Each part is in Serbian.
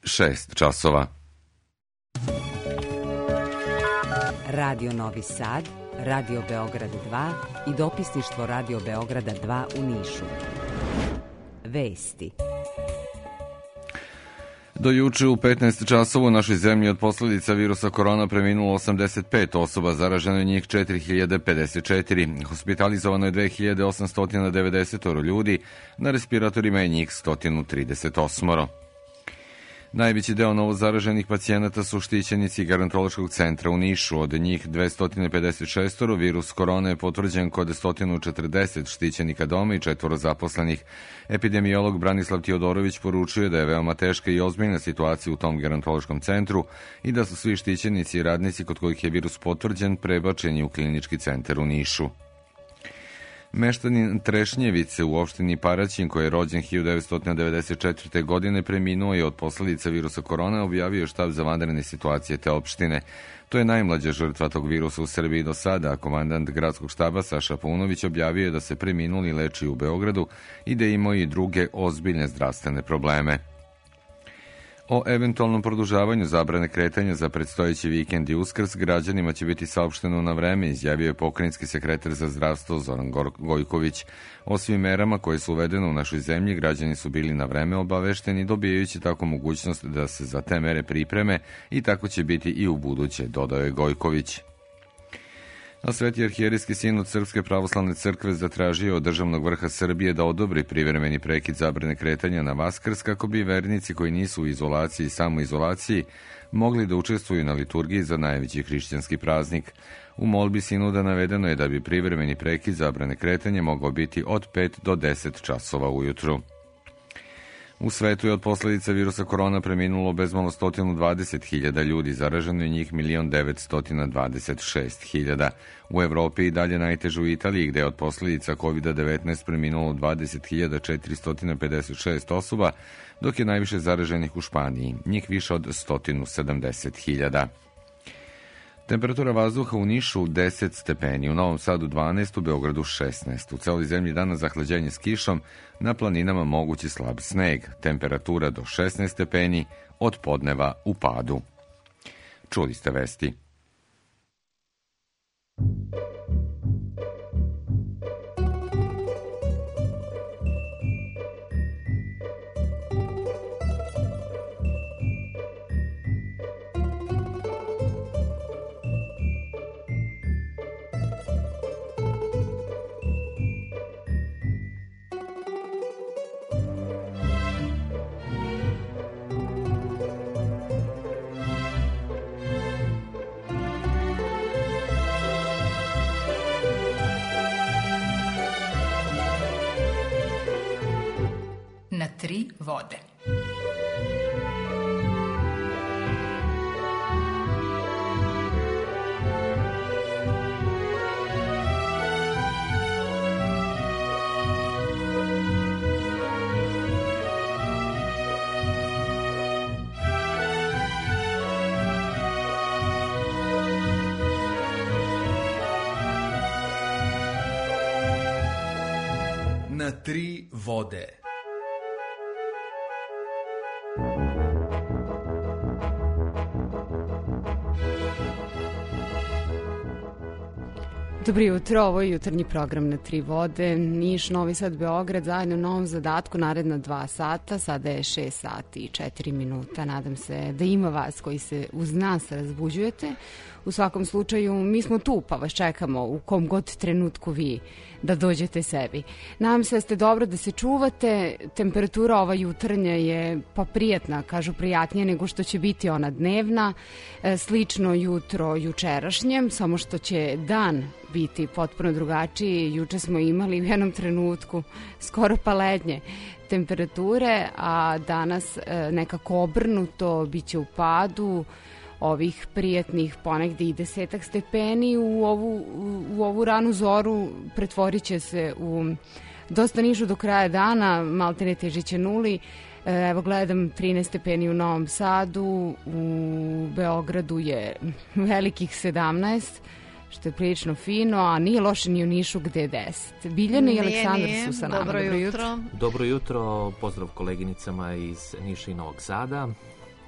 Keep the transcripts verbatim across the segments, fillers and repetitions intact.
šest časova. Radio Novi Sad, Radio Beograd dva i dopisništvo Radio Beograda dva u Nišu. Vesti. Do juče u petnaest časova u našoj zemlji od posledica virusa korona preminulo osamdeset pet osoba, zaraženo je njih četiri hiljade pedeset četiri. Hospitalizovano je dve hiljade osamsto devedeset ljudi, na respiratorima je njih sto trideset osam. Najveći deo novozaraženih pacijenata su štićenici gerontološkog centra u Nišu. Od njih dvesta pedeset šest virus korone je potvrđen kod sto četrdeset štićenika doma i četvoro zaposlenih. Epidemiolog Branislav Tiodorović poručuje da je veoma teška i ozbiljna situacija u tom gerontološkom centru i da su svi štićenici i radnici kod kojih je virus potvrđen prebačeni u klinički centar u Nišu. Meštanin Trešnjevice u opštini Paraćin, koji je rođen hiljadu devetsto devedeset četvrte. godine, preminuo je od posledica virusa korona, objavio je štab za vanredne situacije te opštine. To je najmlađa žrtva tog virusa u Srbiji do sada, a komandant gradskog štaba Saša Paunović objavio je da se preminuli leči u Beogradu i da imao i druge ozbiljne zdravstvene probleme. O eventualnom produžavanju zabrane kretanja za predstojeći vikend i Uskrs građanima će biti saopšteno na vreme, izjavio je pokrajinski sekretar za zdravstvo Zoran Gojković. O svim merama koje su uvedene u našoj zemlji građani su bili na vreme obavešteni, dobijajući tako mogućnost da se za te mere pripreme i tako će biti i u buduće, dodao je Gojković. A Sveti arhijerijski sinod Srpske pravoslavne crkve zatražio od državnog vrha Srbije da odobri privremeni prekid zabrane kretanja na Vaskrs kako bi vernici koji nisu u izolaciji i samoizolaciji mogli da učestvuju na liturgiji za najveći hrišćanski praznik. U molbi sinoda navedeno je da bi privremeni prekid zabrane kretanja mogao biti od pet do deset časova ujutru. U svetu je od posledica virusa korona preminulo bezmalo sto dvadeset hiljada ljudi, zaraženo je njih milion devetsto dvadeset šest hiljada. U Evropi i dalje najteže u Italiji, gde je od posledica kovid devetnaest preminulo dvadeset hiljada četiristo pedeset šest osoba, dok je najviše zaraženih u Španiji, njih više od sto sedamdeset hiljada. Temperatura vazduha u Nišu deset stepeni, u Novom Sadu dvanaest, u Beogradu šesnaest. U celoj zemlji danas zahlađenje s kišom, na planinama mogući slab sneg. Temperatura do šesnaest stepeni, od podneva u padu. Čuli ste vesti. Na tri vode. Na tri vode. Dobro jutro, ovo je jutarnji program Na tri vode, Niš, Novi Sad, Beograd, zajedno u novom zadatku, naredna dva sata, sada je šest sati i četiri minuta, nadam se da ima vas koji se uz nas razbuđujete. U svakom slučaju, mi smo tu, pa vas čekamo u kom god trenutku vi da dođete sebi. Nadam se da ste dobro, da se čuvate, temperatura ova jutarnja je pa prijatna, kažu prijatnije nego što će biti ona dnevna, slično jutro jučerašnjem, samo što će dan biti potpuno drugačiji. Juče smo imali u jednom trenutku skoro pa lednje temperature, a danas nekako obrnuto, bit će u padu ovih prijatnih ponegde i desetak stepeni. U ovu, u ovu ranu zoru pretvorit će se u dosta nižu do kraja dana, malte ne težiće nuli. Evo gledam trinaest stepeni u Novom Sadu, u Beogradu je velikih sedamnaest, što je prilično fino, a nije loše ni u Nišu gde je deset. Biljana i Aleksandar su sa nama. Dobro jutro. Dobro jutro, pozdrav koleginicama iz Niša i Novog Sada.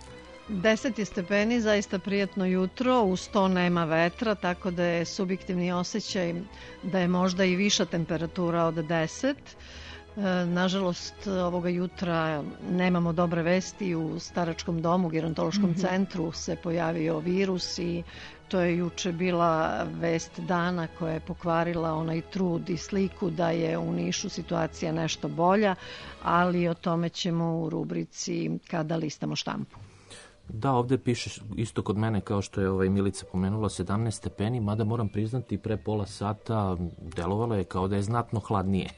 deset je stepeni, zaista prijatno jutro, uz to nema vetra, tako da je subjektivni osjećaj da je možda i viša temperatura od deset. Nažalost, ovoga jutra nemamo dobre vesti. U staračkom domu, gerontološkom mm-hmm. centru se pojavio virus i to je juče bila vest dana koja je pokvarila onaj trud i sliku da je u Nišu situacija nešto bolja, ali o tome ćemo u rubrici Kada listamo štampu. Da, ovde piše isto kod mene kao što je ovaj Milica pomenula, sedamnaest stepeni, mada moram priznati pre pola sata delovalo je kao da je znatno hladnije.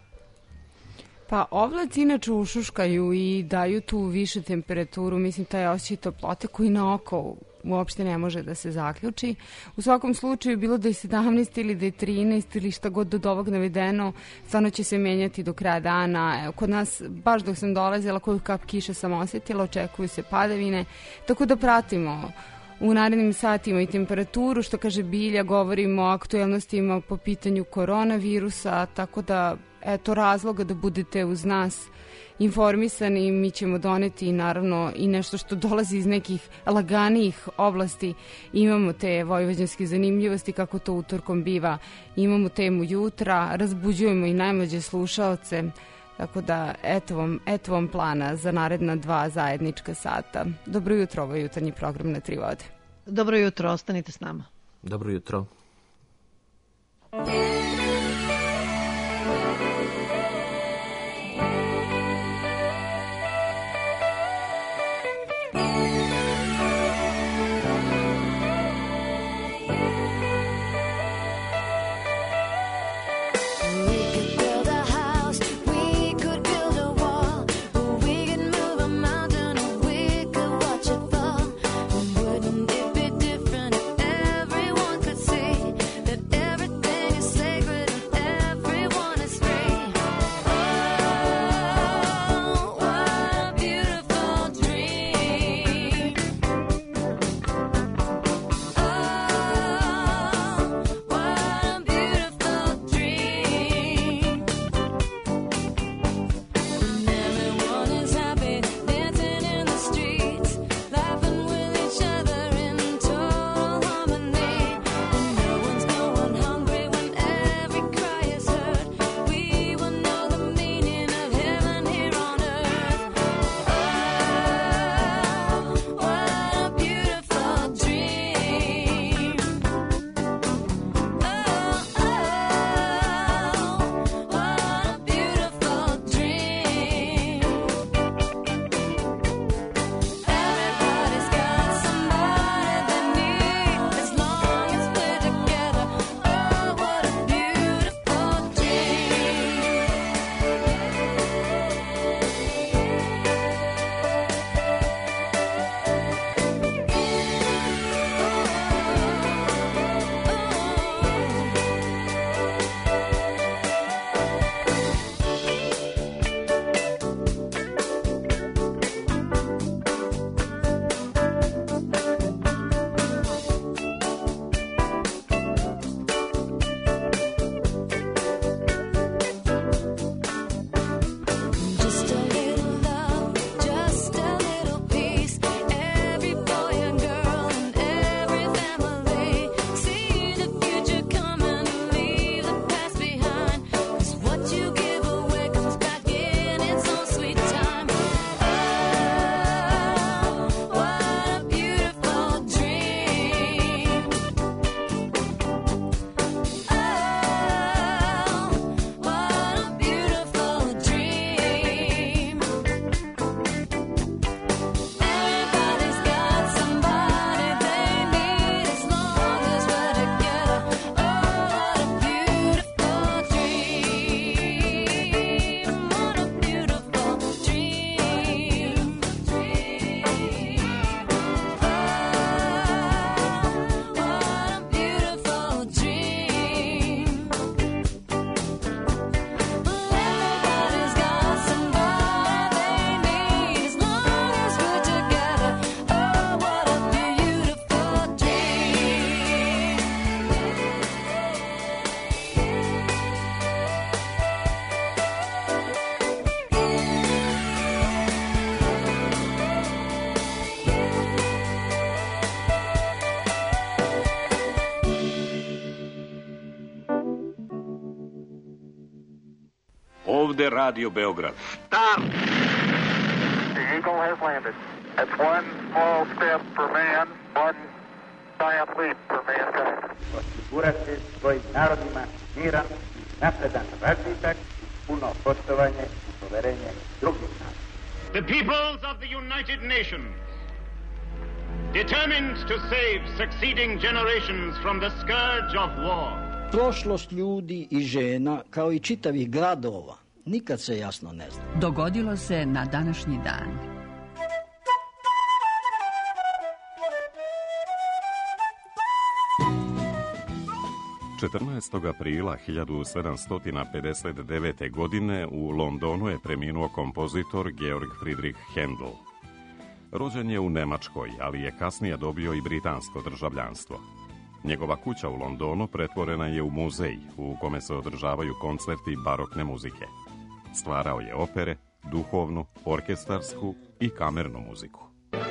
Pa oblaci inače ušuškaju i daju tu više temperaturu, mislim taj osjećaj toplote koji na oko uopšte ne može da se zaključi. U svakom slučaju bilo da je sedamnaest ili da je trinaest ili šta god od ovog navedeno, stvarno će se menjati do kraja dana. Evo, kod nas, baš dok sam dolazila, koju kap kiše sam osjetila, očekuju se padavine, tako da pratimo u narednim satima i temperaturu, što kaže Bilja, govorimo o aktuelnostima po pitanju koronavirusa, tako da eto razloga da budete uz nas informisani. Mi ćemo doneti naravno i nešto što dolazi iz nekih laganijih oblasti. Imamo te vojvođanske zanimljivosti kako to utorkom biva. Imamo temu jutra, razbuđujemo i najmlađe slušaoce. Tako da eto vam, eto vam plana za naredna dva zajednička sata. Dobro jutro, ovo je jutarnji program na Tri vode. Dobro jutro, ostanite s nama. Dobro jutro. Say ovde Radio Beograd. Start! The Eagle has landed. That's one small step for man, one giant leap for mankind. Osigurati svojim narodima miran, napredan razvitak, puno poštovanje i poverenje drugih naroda. The peoples of the United Nations, determined to save succeeding generations from the scourge of war. Prošlost ljudi i žena, kao i čitavih gradova, nikad se jasno ne zna. Dogodilo se na današnji dan. četrnaestog aprila hiljadu sedamsto pedeset devete. godine u Londonu je preminuo kompozitor Georg Friedrich Händel. Rođen je u Nemačkoj, ali je kasnije dobio i britansko državljanstvo. Njegova kuća u Londonu pretvorena je u muzej u kome se održavaju koncerti barokne muzike. Stvarao je opere, duhovnu, orkestarsku i kamernu muziku.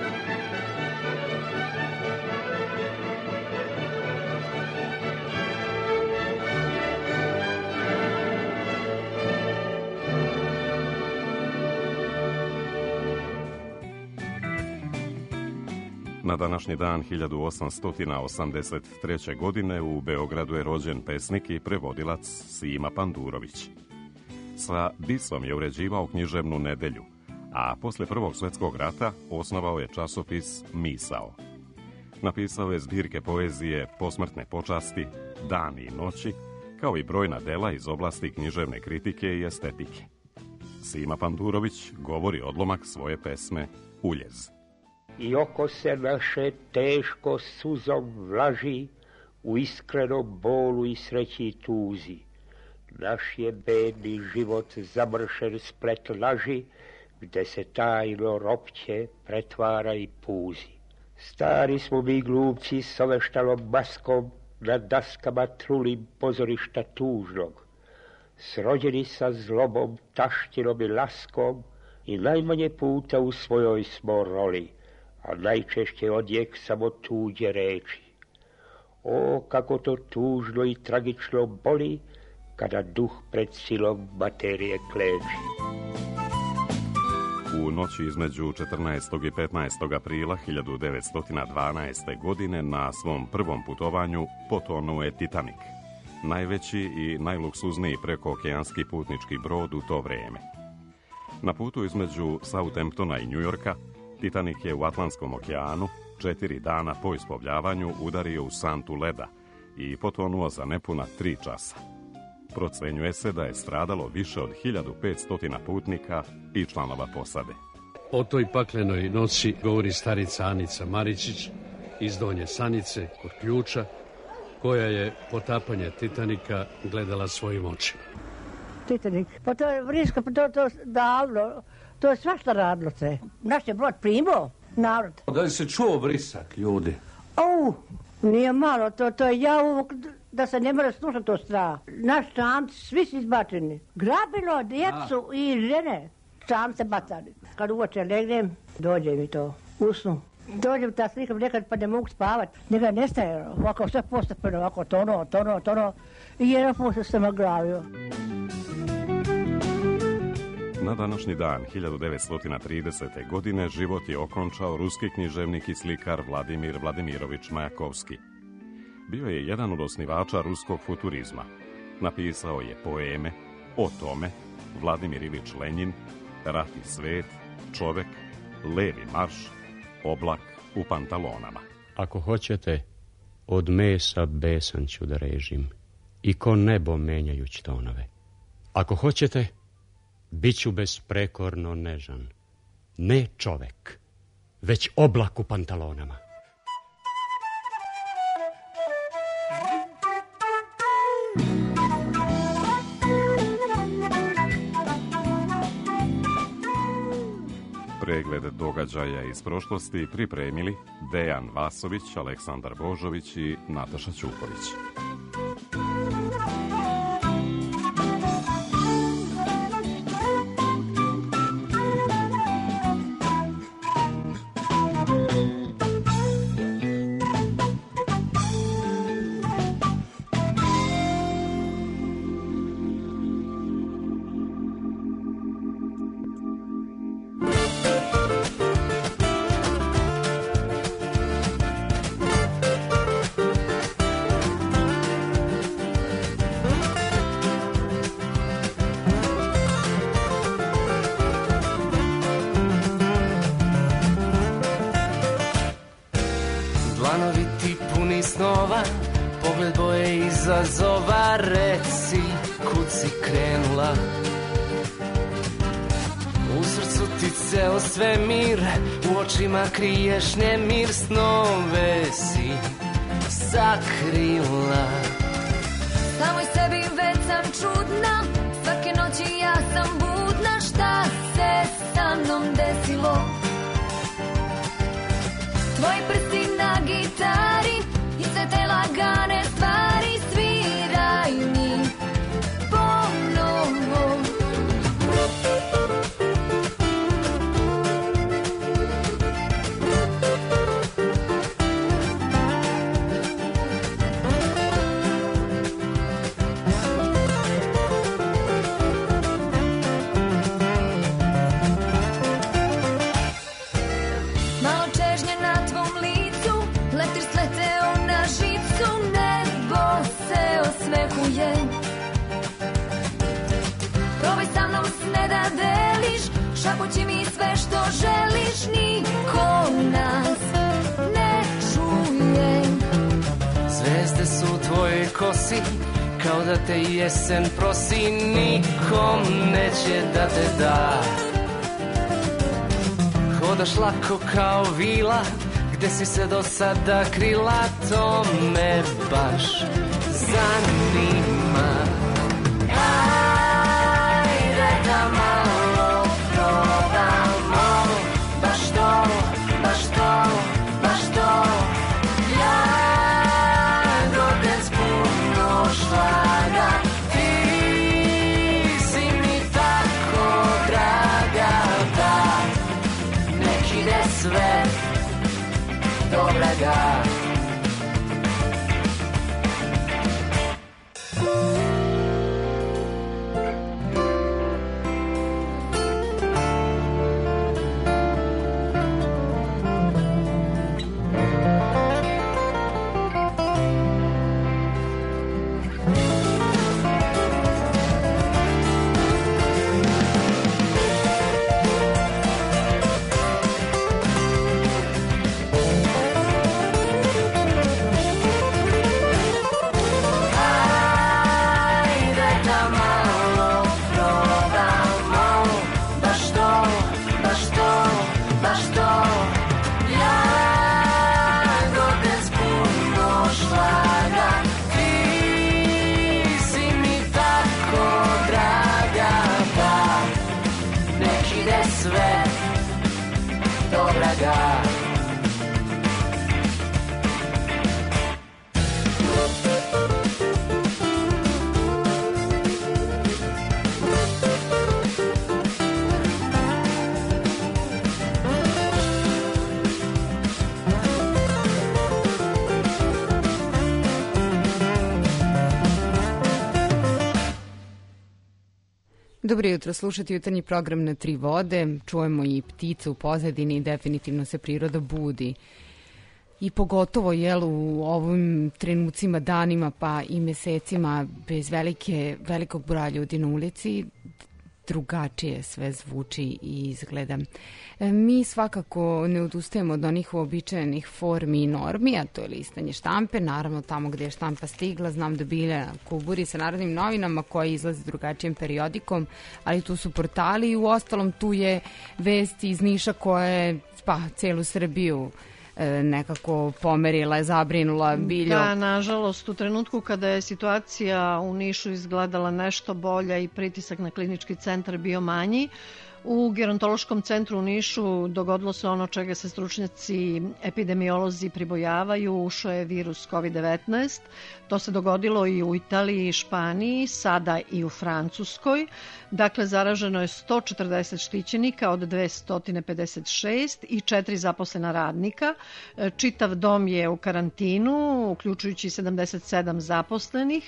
Na današnji dan hiljadu osamsto osamdeset treće. godine u Beogradu je rođen pesnik i prevodilac Sima Pandurović. Sa disom je uređivao književnu nedelju, a posle Prvog svjetskog rata osnovao je časopis Misao. Napisao je zbirke poezije Posmrtne počasti, Dani i noći, kao i brojna dela iz oblasti književne kritike i estetike. Sima Pandurović govori odlomak svoje pesme Uljez. I oko se naše teško suzom vlaži, u iskrenom bolu i sreći i tuzi. Naš je bedni život zamršen splet laži, gde se tajno ropće pretvara i puzi. Stari smo mi glumci s oveštalom maskom, na daskama trulim pozorišta tužnog. Srođeni sa zlobom, taštinom i laskom, i najmanje puta u svojoj smo roli, a najčešće odjek samo tuđe reči. O, kako to tužno i tragično boli, kada duh pred silom materije kleči. U noći između četrnaestog i petnaestog aprila hiljadu devetsto dvanaeste. godine na svom prvom putovanju potonuo je Titanic, najveći i najluksuzniji prekookeanski putnički brod u to vreme. Na putu između Southamptona i Njujorka, Titanic je u Atlantskom okeanu četiri dana po isplovljavanju udario u santu leda i potonuo za nepuna tri časa. Procenjuje se da je stradalo više od hiljadu petsto putnika i članova posade. O toj paklenoj noći govori starica Anica Maričić iz Donje Sanice kod Ključa, koja je potapanje Titanika gledala svojim očima. Titanik, pa to je vriska, pa to, to davno, to je svašta radilo se. Naš je brod primao, narod. Da li se čuo vrisak, ljudi? Au, nije malo, to, to je ja uvijek, da se ne mora slušati to strah. Naš čamci, svi su izbačeni. Grabilo djecu A. i žene, čamce bacali. Kad uoče legnem, dođe mi to, usnu. Dođem ta slika nekad pa ne mogu spavati. Njega nestaje, ovako sve postepeno, ovako tono, tono, tono. I jedan put se naglavio. Na današnji dan hiljadu devetsto tridesete. godine život je okončao ruski književnik i slikar Vladimir Vladimirović Majakovski. Bio je jedan od osnivača ruskog futurizma. Napisao je poeme O tome, Vladimir Ilić Lenjin, Rat i svet, Čovek, Levi marš, Oblak u pantalonama. Ako hoćete, od mesa besan ću da režim i ko nebo menjajuć tonove. Ako hoćete, bit ću besprekorno nežan. Ne čovek, već oblak u pantalonama. Pregled događaja iz prošlosti pripremili Dejan Vasović, Aleksandar Božović i Nataša Ćuković. krenula, pogled boje izazova, reci kud si krenula. U srcu ti ceo svemir, u očima kriješ nemir, snove si sakrila. Samoj sebi već sam čudna, svake noći ja sam budna, šta se sa mnom desilo? Tvoji prsti na gitari i sve te lagane stvari, sviraj mi ponovo. Probaj sa mnom sne da deliš, šapući mi sve što želiš, niko nas ne čuje. Zvezde su u tvojoj kosi, kao da te jesen prosi, nikom neće da te da. Hodaš lako kao vila, gde si se do sada krila, to me baš zanima. Ajde da malo probamo, baš to, baš to, baš to. Jagodec puno šlaga, ti si mi tako draga, da nek ide sve dobraga. Dobro jutro, slušati jutarnji program na Tri vode, čujemo i ptice u pozadini i definitivno se priroda budi. I pogotovo jel, u ovim trenucima, danima pa i mesecima bez velike, velikog broja ljudi na ulici, drugačije sve zvuči i izgleda. Mi svakako ne odustajemo od onih uobičajenih formi i normi, a to je listanje štampe, naravno tamo gde je štampa stigla, znam da Bilja kuburi sa Narodnim novinama koji izlaze drugačijim periodikom, ali tu su portali i u ostalom tu je vest iz Niša koja je pa celu Srbiju nekako pomerila, zabrinula. Biljo. Da, nažalost, u trenutku kada je situacija u Nišu izgledala nešto bolja i pritisak na klinički centar bio manji, u gerontološkom centru u Nišu dogodilo se ono čega se stručnjaci epidemiolozi pribojavaju, ušao je virus kovid devetnaest. To se dogodilo i u Italiji i Španiji, sada i u Francuskoj. Dakle, zaraženo je sto četrdeset štićenika od dvesta pedeset šest i četiri zaposlena radnika. Čitav dom je u karantinu, uključujući sedamdeset sedam zaposlenih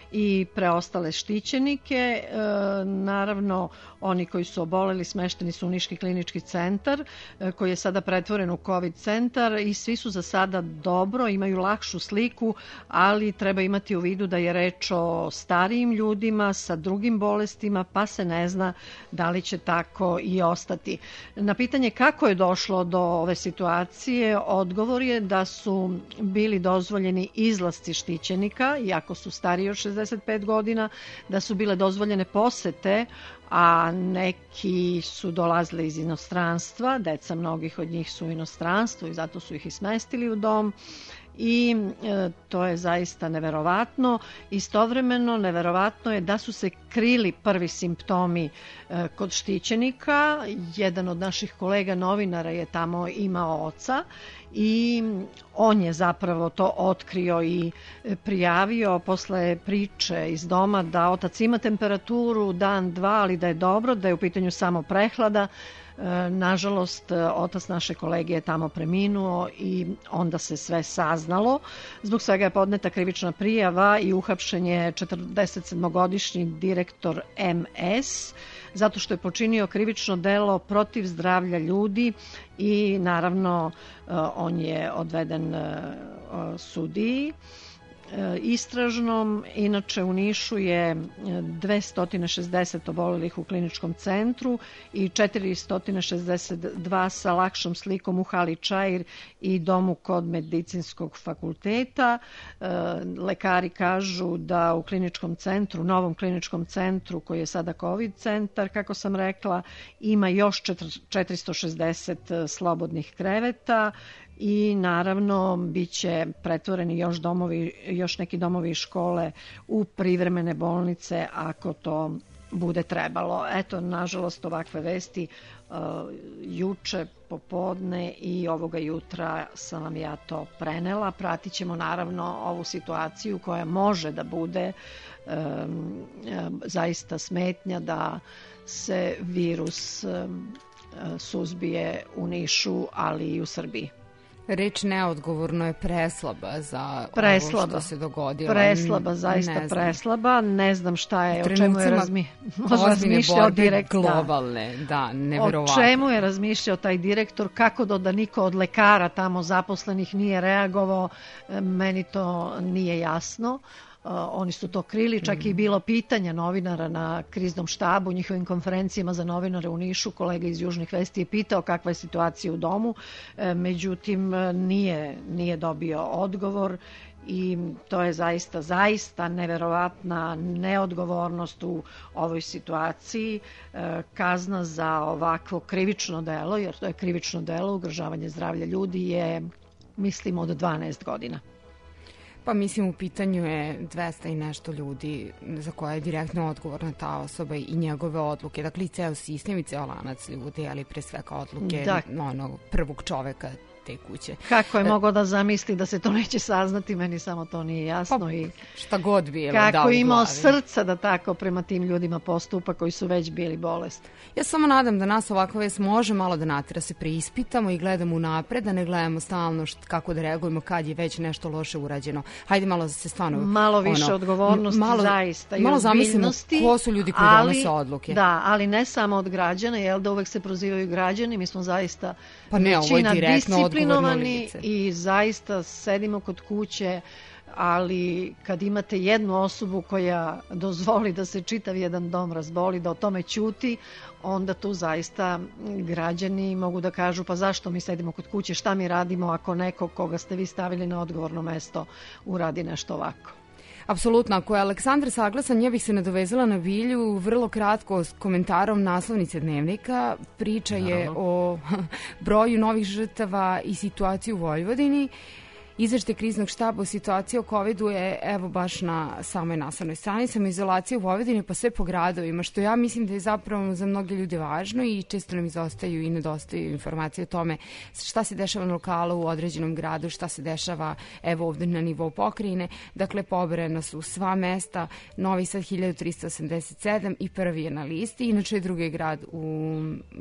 i preostale štićenike. Naravno, oni koji su oboleli smešteni su u Niški klinički centar, koji je sada pretvoren u COVID centar i svi su za sada dobro, imaju lakšu sliku, ali treba imati u vidu da je reč o starijim ljudima sa drugim bolestima, pa se ne zna da li će tako i ostati. Na pitanje kako je došlo do ove situacije, odgovor je da su bili dozvoljeni izlasci štićenika, iako su stariji od šezdeset pet godina, da su bile dozvoljene posete, a neki su dolazili iz inostranstva, deca mnogih od njih su u inostranstvu i zato su ih i smestili u dom. I e, to je zaista neverovatno. Istovremeno neverovatno je da su se krili prvi simptomi e, kod štićenika. Jedan od naših kolega novinara je tamo imao oca i on je zapravo to otkrio i prijavio posle priče iz doma da otac ima temperaturu dan, dva, ali da je dobro, da je u pitanju samo prehlada. Nažalost, otac naše kolege je tamo preminuo i onda se sve saznalo. Zbog svega je podneta krivična prijava i uhapšen je četrdesetsedmogodišnji direktor em es zato što je počinio krivično delo protiv zdravlja ljudi i naravno on je odveden sudiji istražnom. Inače u Nišu je dvesta šezdeset obolelih u kliničkom centru i četiristo šezdeset dva sa lakšom slikom u hali Čair i domu kod medicinskog fakulteta. Lekari kažu da u kliničkom centru, novom kliničkom centru koji je sada COVID centar, kako sam rekla, ima još četiristo šezdeset slobodnih kreveta i naravno bit će pretvoreni još domovi, još neki domovi i škole u privremene bolnice ako to bude trebalo. Eto, nažalost, ovakve vesti uh, juče popodne i ovoga jutra sam vam ja to prenela. Pratit ćemo naravno ovu situaciju koja može da bude um, um, zaista smetnja da se virus um, suzbije u Nišu, ali i u Srbiji. Reč neodgovorno je preslaba za preslaba, ovo što se dogodilo. Preslaba, zaista ne preslaba. Ne znam šta je, o čemu je razmi... razmišljao direktor. Globalne, da, neverovatno. O čemu je razmišljao taj direktor, kako do da niko od lekara tamo zaposlenih nije reagovao, meni to nije jasno. Uh, oni su to krili, čak i bilo pitanja novinara na kriznom štabu, njihovim konferencijama za novinare u Nišu. Kolega iz Južnih vesti je pitao kakva je situacija u domu, e, međutim nije, nije dobio odgovor i to je zaista, zaista neverovatna neodgovornost u ovoj situaciji. E, kazna za ovakvo krivično delo, jer to je krivično delo, ugrožavanje zdravlja ljudi, je, mislim, od dvanaest godina. Pa mislim u pitanju je dvesta i nešto ljudi za koje je direktno odgovorna ta osoba i njegove odluke. Dakle i ceo sistem i ceo lanac ljudi, ali pre svega odluke da. Onog prvog čoveka te kuće. Kako je mogao da zamisli da se to neće saznati, meni samo to nije jasno. Pa, i šta god bilo. Kako da, imao srca da tako prema tim ljudima postupa koji su već bili bolesti. Ja samo nadam da nas ovakva vest može malo da natira se preispitamo i gledamo unapred, da ne gledamo stalno št, kako da reagujemo kad je već nešto loše urađeno. Hajde malo da se stvarno... Malo više ono, odgovornosti malo, zaista i malo zamislimo ko su ljudi koji ali, donose odluke. Da, ali ne samo od građana, jel da uvek se prozivaju građani, mi smo zaista pa ne, ovo je direktno disciplinovani i zaista sedimo kod kuće, ali kad imate jednu osobu koja dozvoli da se čitav jedan dom razboli, da o tome ćuti, onda tu zaista građani mogu da kažu pa zašto mi sedimo kod kuće, šta mi radimo ako neko koga ste vi stavili na odgovorno mesto uradi nešto ovako. Apsolutno, ako je Aleksandar saglasan, ja bih se nadovezala na Bilju vrlo kratko s komentarom naslovnice Dnevnika. Priča je Naravno. o broju novih žrtava i situaciji u Vojvodini. Izveštaj kriznog štaba o situaciji o covidu je evo baš na samoj naslovnoj strani, samoizolacija u Vojvodini pa sve po gradovima, što ja mislim da je zapravo za mnoge ljude važno i često nam izostaju i nedostaju informacije o tome šta se dešava na lokalu u određenom gradu, šta se dešava evo ovde na nivou pokrajine. Dakle, pobrojena su sva mesta, Novi Sad hiljadu trista osamdeset sedam i prvi je na listi, inače je drugi grad u m,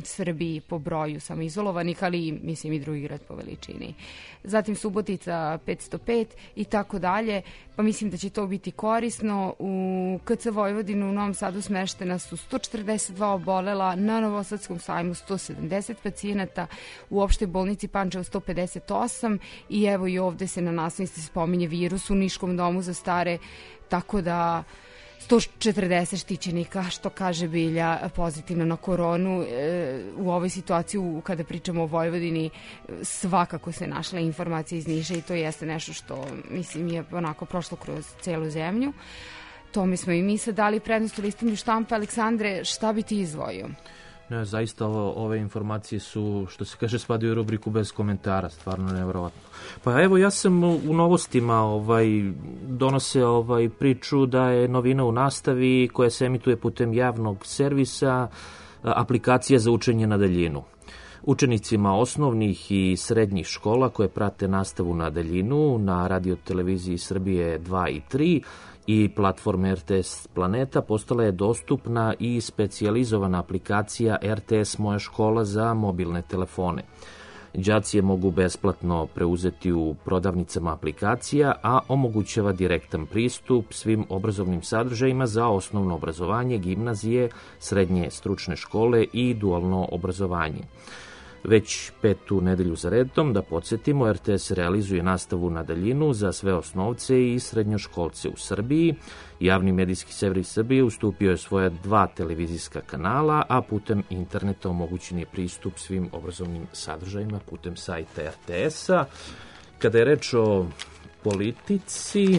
Srbiji po broju samoizolovanih, ali mislim i drugi grad po veličini. Zatim Subotica petsto pet i tako dalje, pa mislim da će to biti korisno. U K C Vojvodinu u Novom Sadu smeštena su sto četrdeset dva obolela, na Novosadskom sajmu sto sedamdeset pacijenata, u opštoj bolnici Pančevo sto pedeset osam i evo i ovde se na naslovnici spominje virus u Niškom domu za stare, tako da sto četrdeset štićenika, što kaže Bilja, pozitivno na koronu. E, u ovoj situaciji, kada pričamo o Vojvodini, svakako se našla informacija iz Niša i to jeste nešto što, mislim, je onako prošlo kroz celu zemlju. Tome smo i mi sad dali prednost u listanju štampe. Aleksandre, šta bi ti izdvojio? Ne, zaista ovo, ove informacije su, što se kaže, spadaju u rubriku bez komentara, stvarno nevjerovatno. Pa evo, ja sam u novostima ovaj, donose ovaj, priču da je novina u nastavi koja se emituje putem javnog servisa, aplikacija za učenje na daljinu. Učenicima osnovnih i srednjih škola koje prate nastavu na daljinu na radioteleviziji Srbije dva i tri i platforme R T S Planeta postala je dostupna i specijalizovana aplikacija R T S Moja škola za mobilne telefone. Đaci je mogu besplatno preuzeti u prodavnicama aplikacija, a omogućava direktan pristup svim obrazovnim sadržajima za osnovno obrazovanje, gimnazije, srednje stručne škole i dualno obrazovanje. Već petu nedelju za redom, da podsjetimo, R T S realizuje nastavu na daljinu za sve osnovce i srednjoškolce u Srbiji. Javni medijski servis Srbije ustupio je svoja dva televizijska kanala, a putem interneta omogućen je pristup svim obrazovnim sadržajima putem sajta R T S-a. Kada je reč o politici,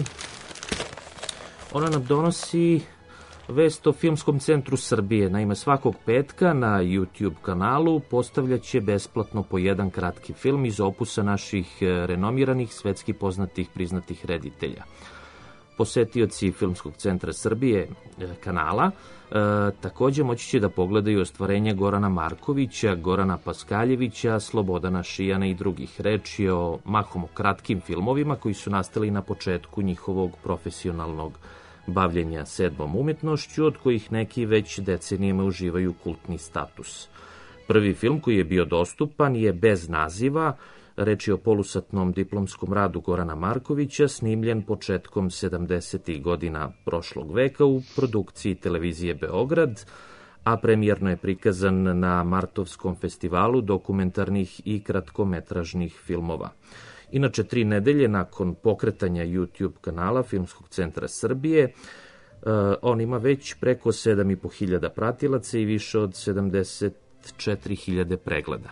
ona nam donosi vest o Filmskom centru Srbije. Naime, svakog petka na YouTube kanalu postavljaće besplatno po jedan kratki film iz opusa naših renomiranih, svetski poznatih, priznatih reditelja. Posetioci Filmskog centra Srbije kanala e, također moći će da pogledaju ostvarenje Gorana Markovića, Gorana Paskaljevića, Slobodana Šijana i drugih. Reč je o mahom o kratkim filmovima koji su nastali na početku njihovog profesionalnog bavljenja sedmom umjetnošću, od kojih neki već decenijama uživaju kultni status. Prvi film koji je bio dostupan je Bez naziva. Reč je o polusatnom diplomskom radu Gorana Markovića, snimljen početkom sedamdesetih godina prošlog veka u produkciji televizije Beograd, a premijerno je prikazan na Martovskom festivalu dokumentarnih i kratkometražnih filmova. Inače, tri nedelje nakon pokretanja YouTube kanala Filmskog centra Srbije, on ima već preko sedam i po hiljada pratilaca i više od sedamdeset četiri hiljade pregleda.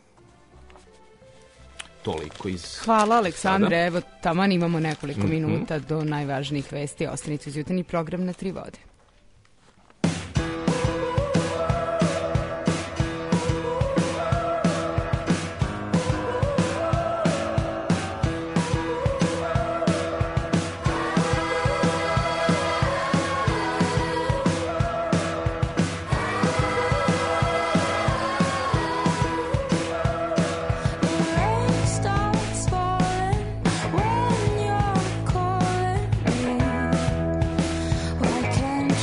Toliko iz... Hvala, Aleksandre. Sada. Evo, taman imamo nekoliko Mm-hmm. minuta do najvažnijih vesti. Ostanite uz jutarnji program na Tri vode. When you're calling me, why can't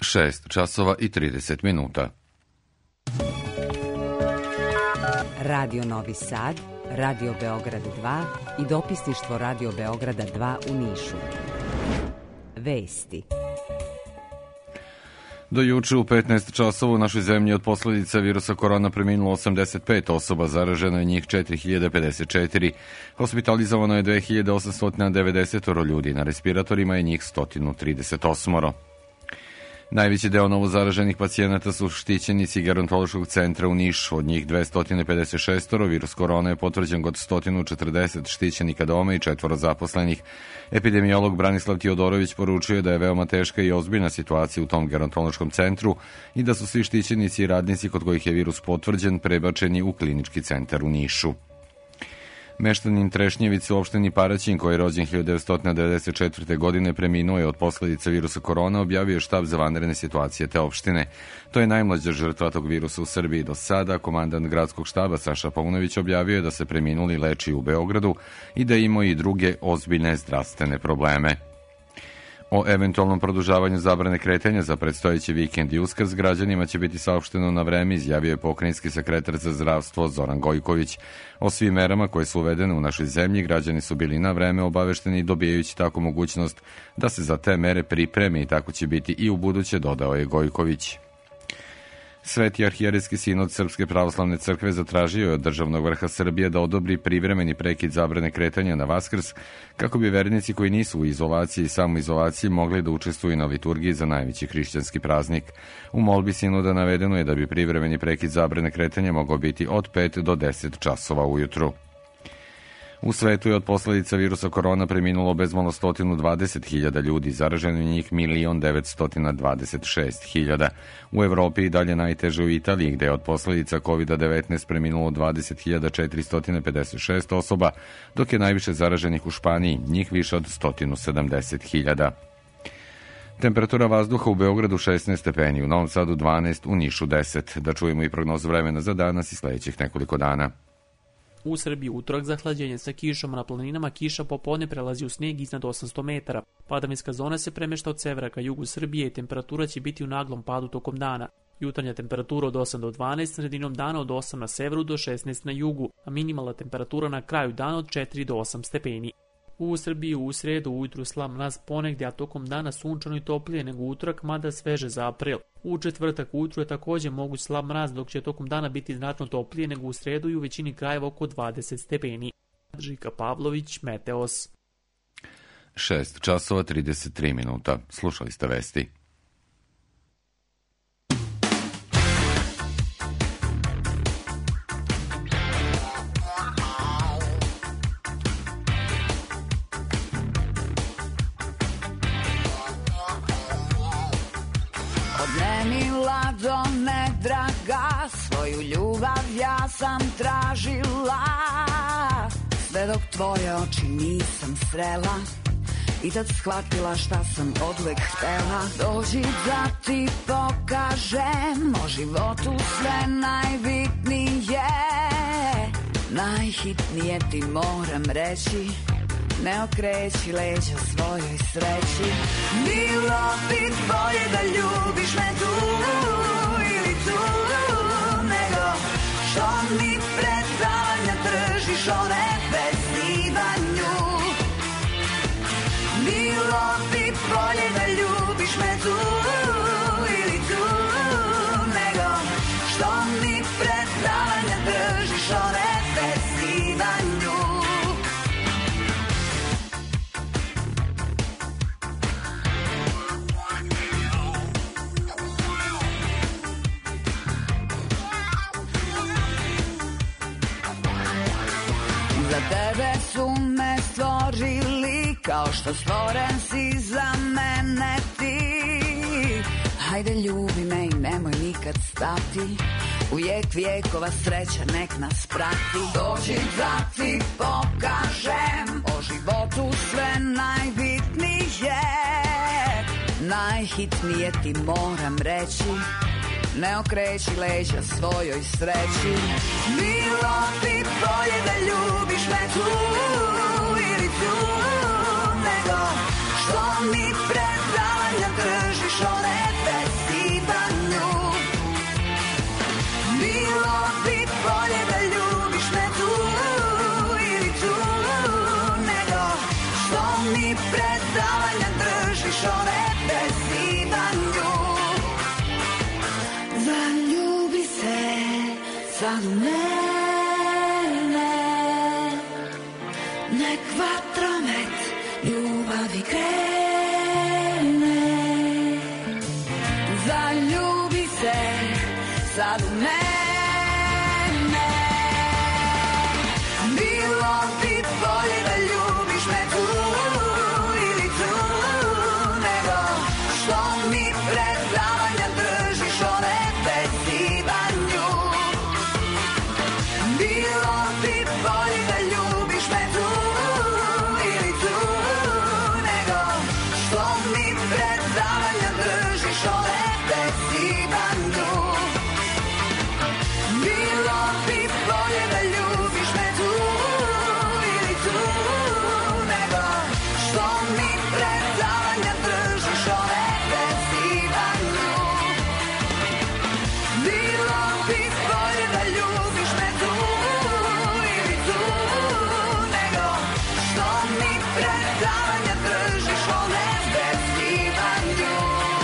šest časova i trideset minuta. Radio Novi Sad, Radio Beograd dva i dopisništvo Radio Beograda dva u Nišu. Vesti. Do juče u petnaest časova u našoj zemlji od posledica virusa korona preminulo osamdeset pet osoba, zaraženo je njih četiri hiljade pedeset četiri. Hospitalizovano je dve hiljade osamsto devedeset ljudi, na respiratorima je njih sto trideset osam. Najveći deo novozaraženih pacijenata su štićenici gerontološkog centra u Nišu, od njih dvesta pedeset šest, virus korona je potvrđen kod sto četrdeset štićenika doma i četvoro zaposlenih. Epidemiolog Branislav Tiodorović poručuje da je veoma teška i ozbiljna situacija u tom gerontološkom centru i da su svi štićenici i radnici kod kojih je virus potvrđen prebačeni u klinički centar u Nišu. Meštanin Trešnjevice u opštini Paraćin, koji je rođen hiljadu devetsto devedeset četvrte. godine, preminuo je od posledica virusa korona, objavio je štab za vanredne situacije te opštine. To je najmlađa žrtva tog virusa u Srbiji do sada. Komandant gradskog štaba Saša Paunović objavio je da se preminuli leči u Beogradu i da imao i druge ozbiljne zdravstvene probleme. O eventualnom produžavanju zabrane kretanja za predstojeći vikend i Uskrs građanima će biti saopšteno na vreme, izjavio je pokrajinski sekretar za zdravstvo Zoran Gojković. O svim merama koje su uvedene u našoj zemlji građani su bili na vreme obavešteni, dobijajući tako mogućnost da se za te mere pripreme i tako će biti i u buduće, dodao je Gojković. Sveti arhijerejski sinod Srpske pravoslavne crkve zatražio je od državnog vrha Srbije da odobri privremeni prekid zabrane kretanja na Vaskrs, kako bi vernici koji nisu u izolaciji i samoizolaciji mogli da učestvuju na liturgiji za najveći hrišćanski praznik. U molbi sinoda navedeno je da bi privremeni prekid zabrane kretanja mogao biti od pet do deset časova ujutru. U svetu je od posledica virusa korona preminulo bezmalo sto dvadeset hiljada ljudi, zaraženo je njih milion devetsto dvadeset šest hiljada. U Evropi i dalje najteže u Italiji, gde je od posledica kovid devetnaest preminulo dvadeset hiljada četiristo pedeset šest osoba, dok je najviše zaraženih u Španiji, njih više od sto sedamdeset hiljada. Temperatura vazduha u Beogradu šesnaest stepeni, u Novom Sadu dvanaest, u Nišu deset. Da čujemo i prognozu vremena za danas i sledećih nekoliko dana. U Srbiji utorak zahlađenje sa kišom, na planinama kiša popodne prelazi u sneg iznad osamsto metara. Padavinska zona se premešta od severa ka jugu Srbije i temperatura će biti u naglom padu tokom dana. Jutarnja temperatura od osam do dvanaest, sredinom dana od osam na severu do šesnaest na jugu, a minimalna temperatura na kraju dana od četiri do osam stepeni. U Srbiji u sredu ujutru slab mraz ponegdje, a tokom dana sunčano i toplije nego utorak, mada sveže za april. U četvrtak ujutru je također moguć slab mraz, dok će tokom dana biti znatno toplije nego u sredu i u većini krajeva oko dvadeset stepeni. Žika Pavlović, Meteos. šest časova trideset tri minuta. Slušali ste vesti. Do nedraga, svoju ljubav ja sam tražila, sve dok tvoje oči nisam srela i tad shvatila šta sam oduvek htela. Dođi da ti pokažem o životu sve najbitnije, najhitnije ti moram reći, ne okreći leđa svojoj sreći. Bilo bi bolje da ljubiš me tu ili tu, nego što mi predavanja držiš o nepesivanju. Bilo bi bolje da ljubiš me tu ili tu, nego što mi predavanja držiš o nepesivanju. Za tebe su me stvorili, kao što stvoren si za mene ti. Hajde ljubi me i nemoj nikad stati, u jek vijekova sreća nek nas prati. Dođi da ti pokažem o životu sve najbitnije, najhitnije ti moram reći, ne okreći leđa svojoj sreći. Bilo bi bolje da ljubiš me tu ili tu, nego što mi predavanja držiš o nepesivanju. sad u mene, nek vatromet ljubavi krene. Zaljubi se sad u mene, bilo bi bolje da ljubiš me tu ili tu, nego što mi predavanja držiš o nepesivanju. Bilo bi bolje da ljubiš me tu ili tu, nego što mi predavanja držiš o nepesivanju. Bilo bi bolje da ljubiš me tu ili tu, nego što mi predavanja držiš o nepesivanju. Bilo bi bolje da ljubiš me tu ili tu, nego što mi predavanja držiš o nepesivanju.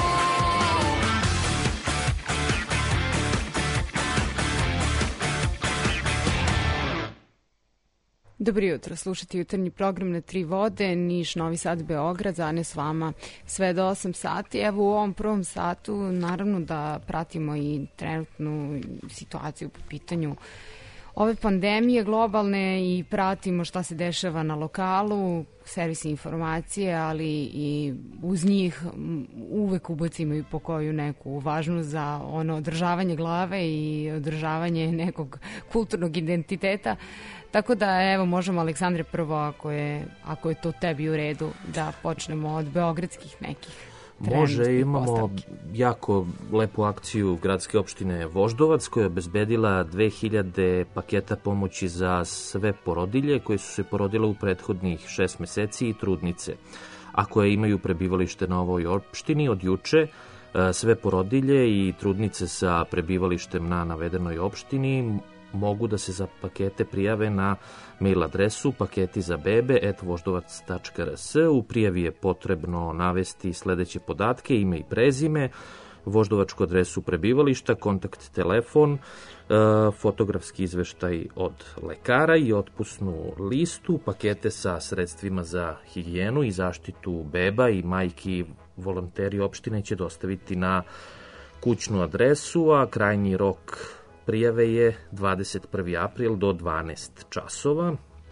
Dobro jutro, slušate jutarnji program na Tri vode, Niš, Novi Sad, Beograd, zajedno s vama sve do osam sati. Evo u ovom prvom satu naravno da pratimo i trenutnu situaciju po pitanju ove pandemije globalne i pratimo šta se dešava na lokalu, servisi informacije, ali i uz njih uvek ubacimo i po koju neku važnost za ono održavanje glave i održavanje nekog kulturnog identiteta. Tako da, evo, možemo, Aleksandre, prvo, ako je, ako je to tebi u redu, da počnemo od beogradskih nekih trenutnih Može, imamo postavki. jako lepu akciju gradske opštine Voždovac koja je obezbedila dve hiljade paketa pomoći za sve porodilje koje su se porodile u prethodnih šest meseci i trudnice, a koje imaju prebivalište na ovoj opštini. Od juče sve porodilje i trudnice sa prebivalištem na navedenoj opštini mogu da se za pakete prijave na mail adresu paketi za bebe et voždovac tačka er es. U prijavi je potrebno navesti sledeće podatke, ime i prezime, voždovačku adresu prebivališta, kontakt telefon, fotografski izveštaj od lekara i otpusnu listu. Pakete sa sredstvima za higijenu i zaštitu beba i majki volonteri opštine će dostaviti na kućnu adresu, a krajnji rok prijave je dvadeset prvi april do dvanaest časova.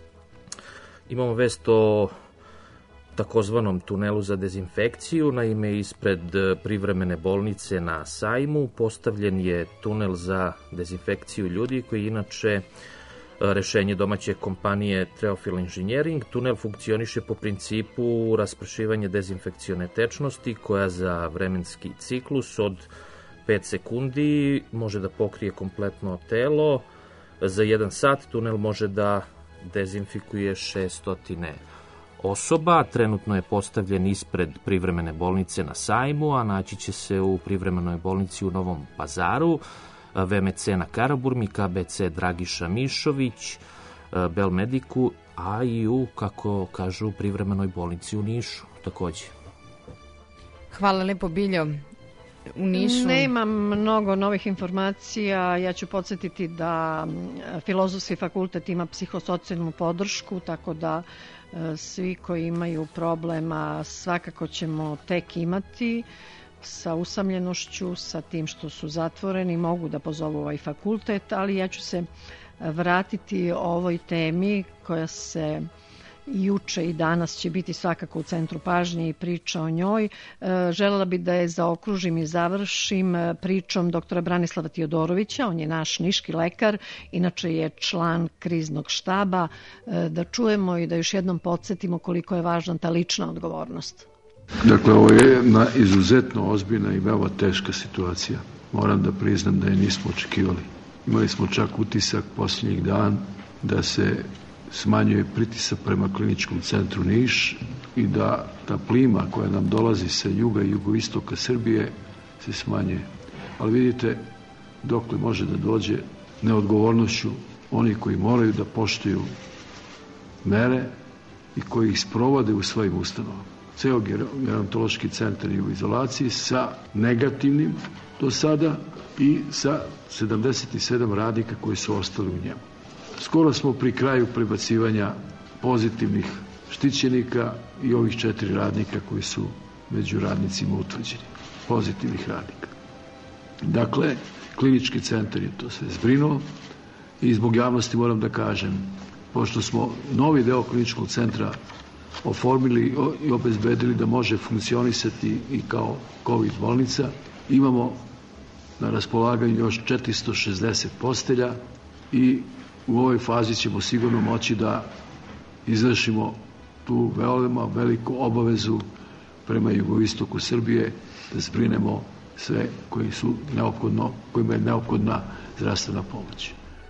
Imamo vest o takozvanom tunelu za dezinfekciju. Naime, ispred privremene bolnice na Sajmu postavljen je tunel za dezinfekciju ljudi koji je inače rešenje domaće kompanije Treofil Engineering. Tunel funkcioniše po principu raspršivanja dezinfekcione tečnosti koja za vremenski ciklus od pet sekundi može da pokrije kompletno telo. Za jedan sat tunel može da dezinfikuje šesto osoba. Trenutno je postavljen ispred privremene bolnice na Sajmu, a naći će se u privremenoj bolnici u Novom Pazaru, ve em ce na Karaburmi, ka be ce Dragiša Mišović, Belmediku, a i u, kako kažu, privremenoj bolnici u Nišu takođe. Hvala lepo, Biljo. U Nišu. Ne imam mnogo novih informacija. Ja ću podsjetiti da Filozofski fakultet ima psihosocijalnu podršku, tako da svi koji imaju problema svakako ćemo tek imati sa usamljenošću, sa tim što su zatvoreni, mogu da pozovu ovaj fakultet, ali ja ću se vratiti ovoj temi koja se juče i danas će biti svakako u centru pažnje i priča o njoj. Želela bi da je zaokružim i završim pričom doktora Branislava Tiodorovića. On je naš niški lekar, inače je član kriznog štaba. Da čujemo i da još jednom podsjetimo koliko je važna ta lična odgovornost. Dakle, ovo je jedna izuzetno ozbiljna i veoma teška situacija. Moram da priznam da je nismo očekivali. Imali smo čak utisak posljednjih dan da se smanjuje pritisak prema kliničkom centru Niš i da ta plima koja nam dolazi sa juga i jugoistoka Srbije se smanjuje. Ali vidite, dokle može da dođe neodgovornošću onih koji moraju da poštuju mere i koji ih sprovode u svojim ustanovama. Ceo gerontološki centar je u izolaciji sa negativnim do sada i sa sedamdeset sedam radnika koji su ostali u njemu. Skoro smo pri kraju prebacivanja pozitivnih štićenika i ovih četiri radnika koji su među radnicima utvrđeni, pozitivnih radnika. Dakle, klinički centar je to sve zbrinuo i zbog javnosti moram da kažem, pošto smo novi deo kliničkog centra oformili i obezbedili da može funkcionisati i kao COVID bolnica, imamo na raspolaganju još četiristo šezdeset postelja i u ovoj fazi ćemo sigurno moći da izvršimo tu veoma veliku obavezu prema jugoistoku Srbije, da zbrinemo sve koji su neophodno, kojima je neophodna zdravstvena pomoć.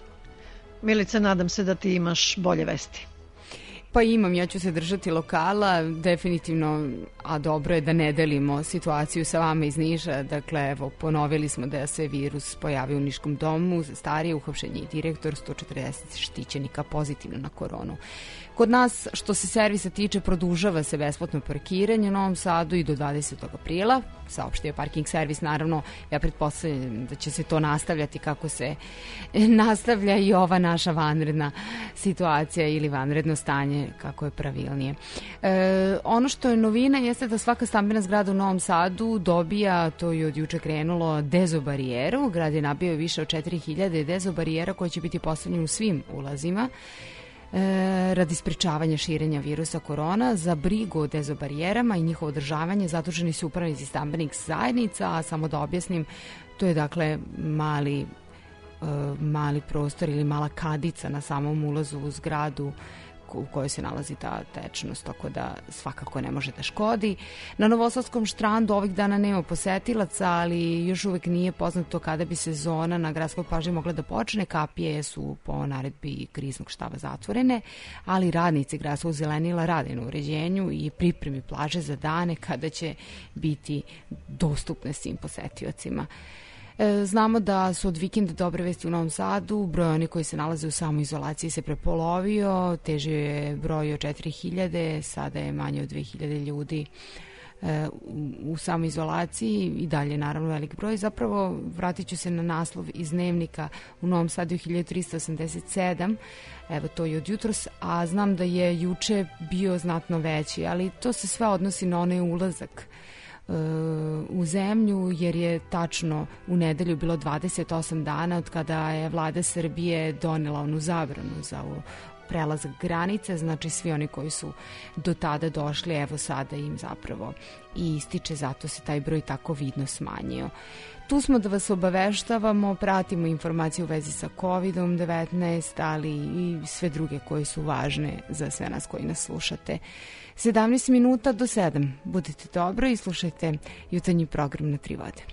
Milice, nadam se da ti imaš bolje vesti. Pa imam, ja ću se držati lokala, definitivno, a dobro je da ne delimo situaciju sa vama iz Niša. Dakle, evo, ponovili smo da se virus pojavio u Niškom domu, starije uhapšenje i direktor, sto četrdeset štićenika pozitivno na koronu. Kod nas, što se servisa tiče, produžava se besplatno parkiranje u Novom Sadu i do dvadesetog aprila. Saopštio je parking servis, naravno, ja pretpostavljam da će se to nastavljati kako se nastavlja i ova naša vanredna situacija ili vanredno stanje, kako je pravilnije. E, ono što je novina jeste da svaka stambena zgrada u Novom Sadu dobija, to je od juče krenulo, dezobarijeru. Grad je nabio više od četiri hiljade dezobarijera koje će biti postavljene u svim ulazima. E, radi sprečavanja širenja virusa korona. Za brigu o dezobarijerama i njihovo održavanje zaduženi su upravnici stambenih zajednica, a samo da objasnim, to je dakle mali, e, mali prostor ili mala kadica na samom ulazu u zgradu u kojoj se nalazi ta tečnost, tako da svakako ne može da škodi. Na Novosadskom štrandu ovih dana nema posetilaca, ali još uvek nije poznato kada bi sezona na gradskoj plaži mogla da počne. Kapije su po naredbi kriznog štaba zatvorene, ali radnici gradskog zelenila rade na uređenju i pripremi plaže za dane kada će biti dostupne svim posetiocima. Znamo da su od vikenda dobre vesti u Novom Sadu, broj oni koji se nalaze u samoizolaciji se prepolovio, težio je broj od četiri hiljade, sada je manje od dve hiljade ljudi u samoizolaciji i dalje naravno velik broj. Zapravo vratit ću se na naslov iz dnevnika, u Novom Sadu je hiljadu trista osamdeset sedam, evo to je od jutros, a znam da je juče bio znatno veći, ali to se sve odnosi na onaj ulazak u zemlju, jer je tačno u nedelju bilo dvadeset osam dana od kada je vlada Srbije donela onu zabranu za prelazak granice, znači svi oni koji su do tada došli, evo sada im zapravo i ističe, zato se taj broj tako vidno smanjio. Tu smo da vas obaveštavamo, pratimo informacije u vezi sa kovid devetnaest, ali i sve druge koje su važne za sve nas koji nas slušate. sedamnaest minuta do sedam. Budite dobro i slušajte jutarnji program na Tri vode.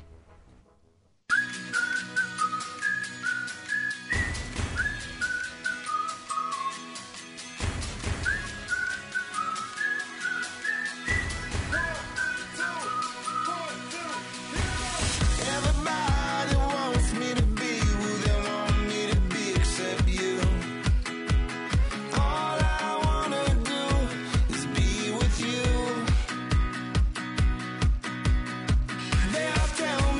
Tell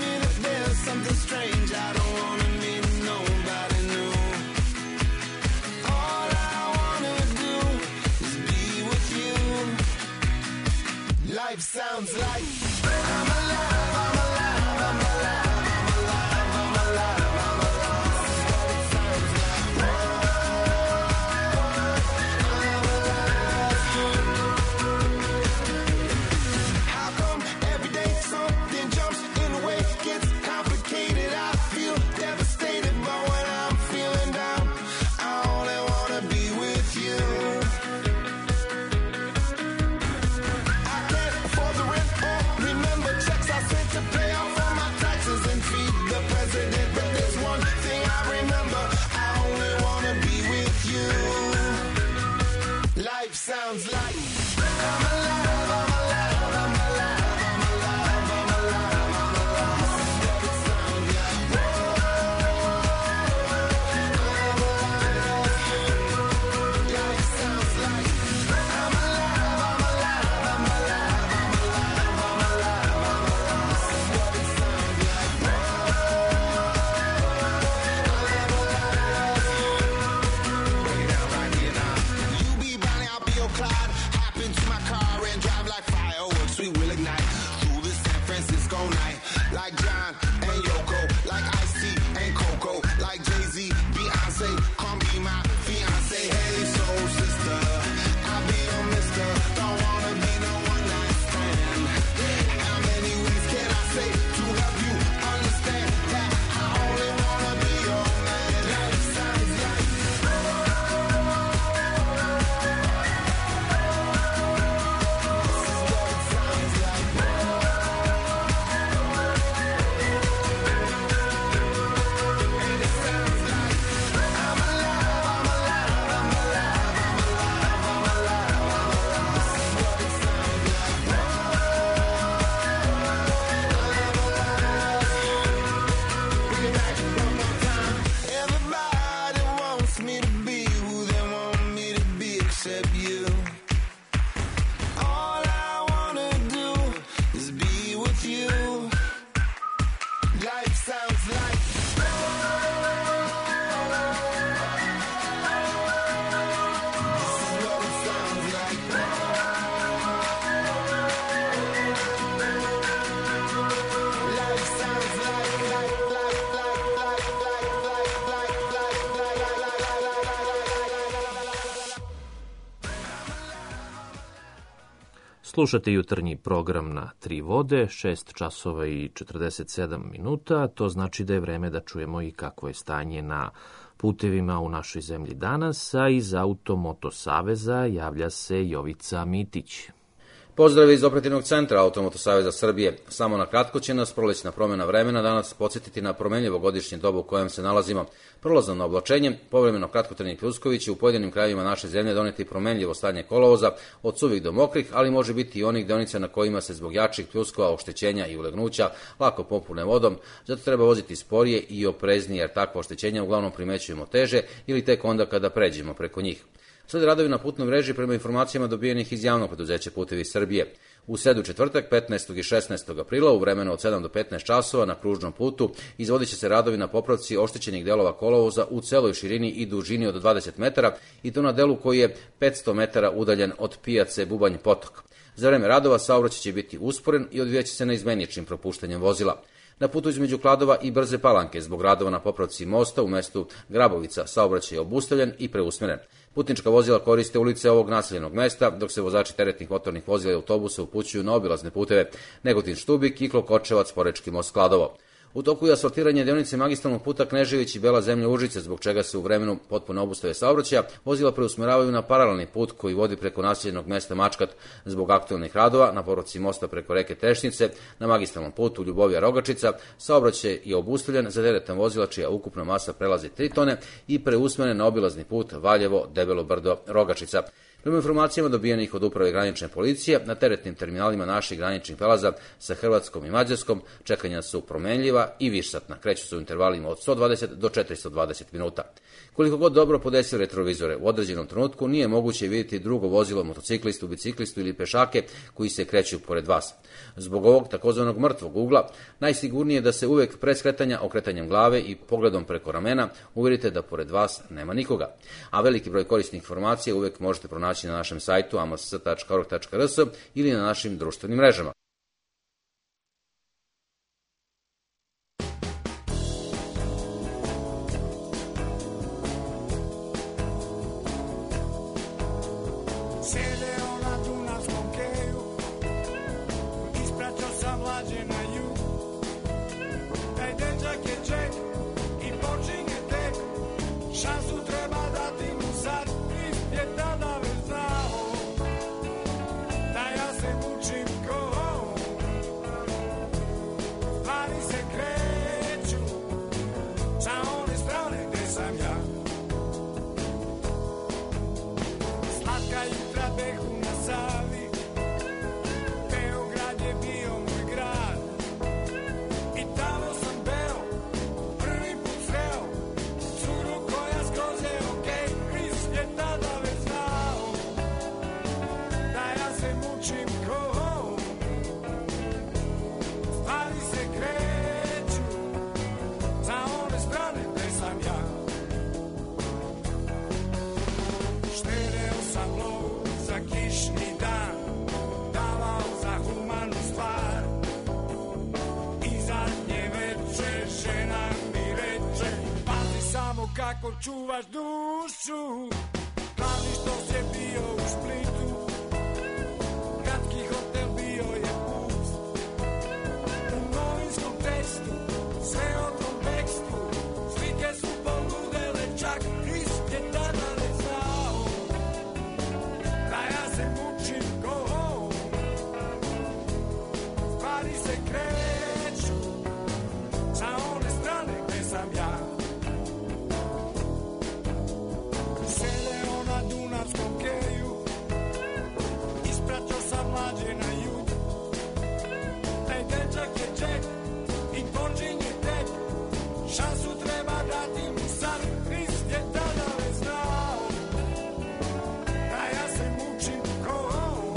Slušate jutarnji program na Tri vode, šest časova i četrdeset sedam minuta. To znači da je vreme da čujemo i kakvo je stanje na putevima u našoj zemlji danas, a iz Automoto Saveza javlja se Jovica Mitić. Pozdrav iz operativnog centra Automoto Saveza Srbije. Samo na kratko će nas prolećna promjena vremena danas podsjetiti na promenljivo godišnje dobu u kojem se nalazimo. Prolazno na oblačenje, povremeno kratkotrajni pljuskovi će u pojedinim krajevima naše zemlje doneti promenljivo stanje kolovoza od suvih do mokrih, ali može biti i onih deonica na kojima se zbog jačih pljuskova, oštećenja i ulegnuća lako popune vodom, zato treba voziti sporije i opreznije jer takva oštećenja uglavnom primećujemo teže ili tek onda kada pređemo preko njih. Slede radovi na putnoj mreži prema informacijama dobijenih iz javnog preduzeća Putevi Srbije. U sredu četvrtak, petnaestog i šesnaestog aprila, u vremenu od sedam do petnaest časova na kružnom putu, izvodit će se radovi na popravci oštećenih delova kolovoza u celoj širini i dužini od dvadeset metara i to na delu koji je petsto metara udaljen od pijace Bubanj Potok. Za vreme radova saobraćaj će biti usporen i odvijaće se neizmeničnim propuštanjem vozila. Na putu između Kladova i Brze Palanke, zbog radova na popravci mosta u mestu Grabovica, saobraćaj je obustavljen i preusmeren. Putnička vozila koriste ulice ovog naseljenog mesta, dok se vozači teretnih motornih vozila i autobusa upućuju na obilazne puteve Negotin Štubik i Klokočevac Porečki most Kladovo. U toku je asfaltiranje deonice magistralnog puta Knežević i Bela Zemlja Užice, zbog čega se u vremenu potpune obustave saobraćaja vozila preusmeravaju na paralelni put koji vodi preko naseljenog mesta Mačkat zbog aktualnih radova na popravci mosta preko reke Tešnice, na magistralnom putu Ljubovija Rogačica. Saobraćaj je obustavljen za teretna vozila čija ukupna masa prelazi tri tone i preusmeren na obilazni put Valjevo Debelo Brdo Rogačica. Prema informacijama dobijenih od Uprave granične policije, na teretnim terminalima naših graničnih prelaza sa Hrvatskom i Mađarskom čekanja su promenljiva i višsatna, kreću se u intervalima od sto dvadeset do četiristo dvadeset minuta. Koliko god dobro podesio retrovizore, u određenom trenutku nije moguće vidjeti drugo vozilo, motociklistu, biciklistu ili pešake koji se kreću pored vas. Zbog ovog takozvanog mrtvog ugla, najsigurnije je da se uvek pre skretanja okretanjem glave i pogledom preko ramena uvjerite da pored vas nema nikoga. A veliki broj korisnih informacija uvek možete pronaći na našem sajtu a m s tačka org tačka r s ili na našim društvenim mrežama. Kako čuvaš dušu, glavni što se bio u Splitu, kratki hotel bio je pust. U novinskom tekstu, sve o tom tekstu, slike su poludele, čak Hrist je tada ne znao, da ja se mučim ko on. Stvari se kreću, sa one strane gde sam ja. Šansu treba dati mu sad, Hrist je tada već znao, da ja se mučim ko on.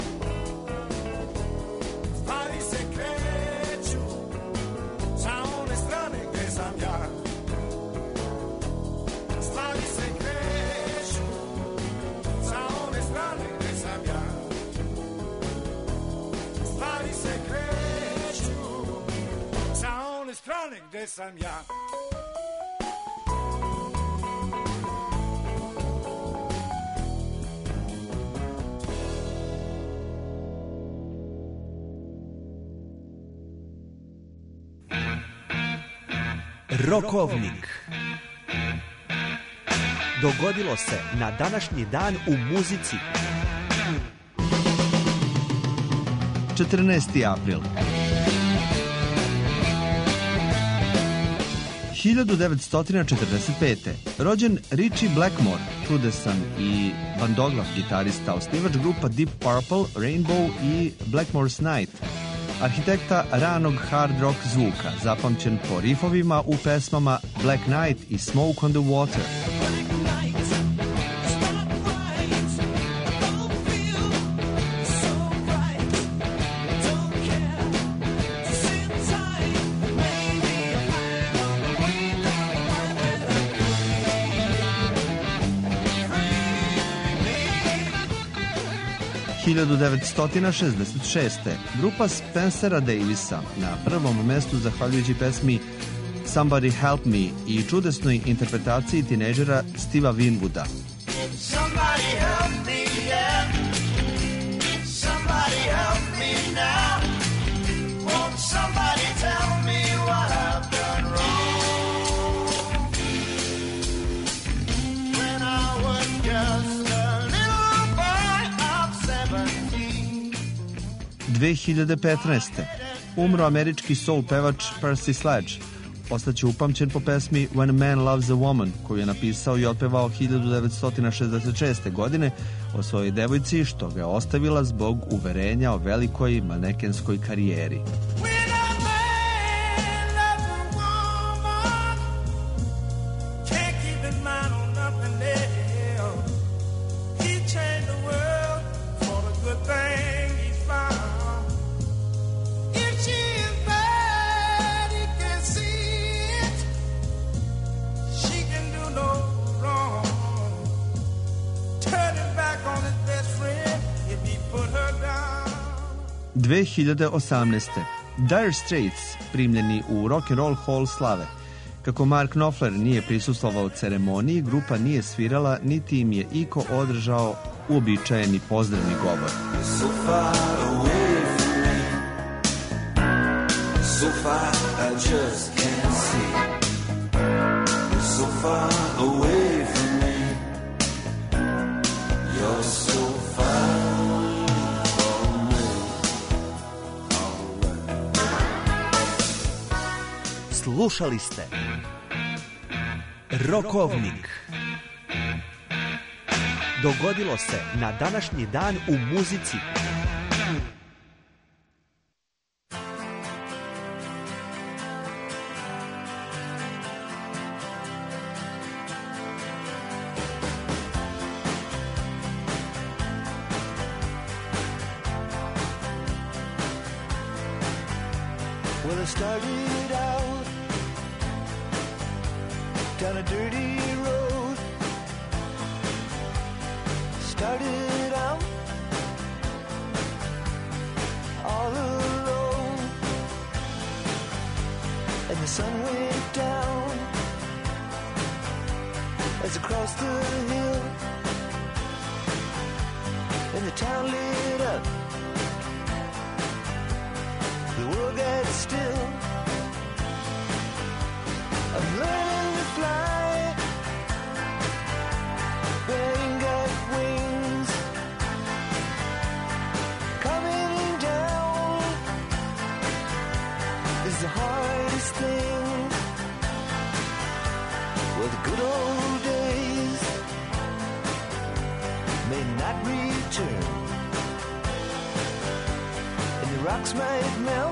Stvari se kreću, sa one strane gde sam ja. Stvari se kreću, sa one strane gde sam ja. Stvari se kreću, sa one strane gde sam ja. Rokovnik. Dogodilo se na današnji dan u muzici. četrnaesti april. hiljadu devetsto četrdeset pete. rođen Ritchie Blackmore, čudesan i bandoglav gitarista, osnivač grupa Deep Purple, Rainbow i Blackmore's Night. Arhitekta ranog hard rock zvuka, zapamćen po rifovima u pesmama Black Knight i Smoke on the Water. hiljadu devetsto šezdeset šeste. Grupa Spencera Davisa na prvom mestu zahvaljujući pesmi Somebody Help Me i čudesnoj interpretaciji tinejdžera Steva Winwooda. Somebody help me, yeah. Somebody help me now. Won't somebody tell me what I've done wrong? When I was just a little boy of seventeen. dve hiljade petnaeste. Umro američki soul pevač Percy Sledge. Ostaće upamćen po pesmi When a Man Loves a Woman, koju je napisao i otpevao hiljadu devetsto šezdeset šeste. godine o svojoj devojci, što ga je ostavila zbog uverenja o velikoj manekenskoj karijeri. dve hiljade osamnaeste. Dire Straits primljeni u Rock and Roll Hall slave. Kako Mark Knopfler nije prisustvovao ceremoniji, grupa nije svirala, niti im je iko održao uobičajeni pozdravni govor. So far away from me. So far I just can't see. You're so far away from me. You're so far. Slušali ste Rokovnik. Dogodilo se na današnji dan u muzici. Well, I started out down a dirty road. Started out all alone, and the sun went down as I crossed the hill, and the town lit up. The world got still. I'm learning to fly, but I ain't got wings. Coming down is the hardest thing. Well, the good old days may not return, and the rocks might melt,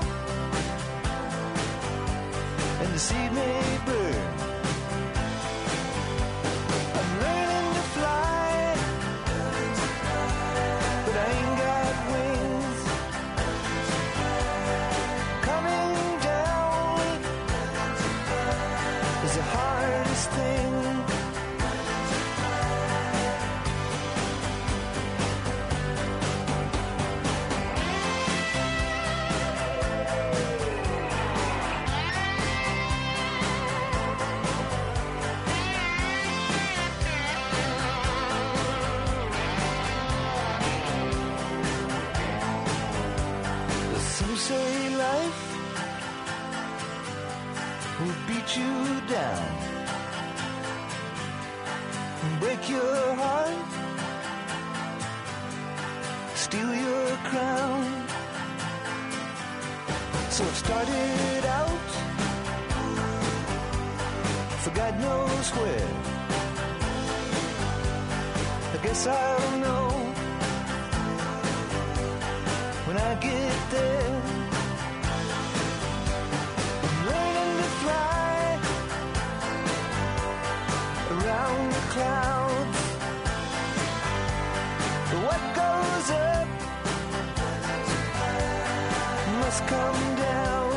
and the seed may burn. I'm learning to fly, but I ain't got wings. Coming down is the hardest thing. Some say life will beat you down, break your heart, steal your crown. So it started out for God knows where. I guess I'll know when I get there. I'm learning to fly around the clouds. What goes up must come down.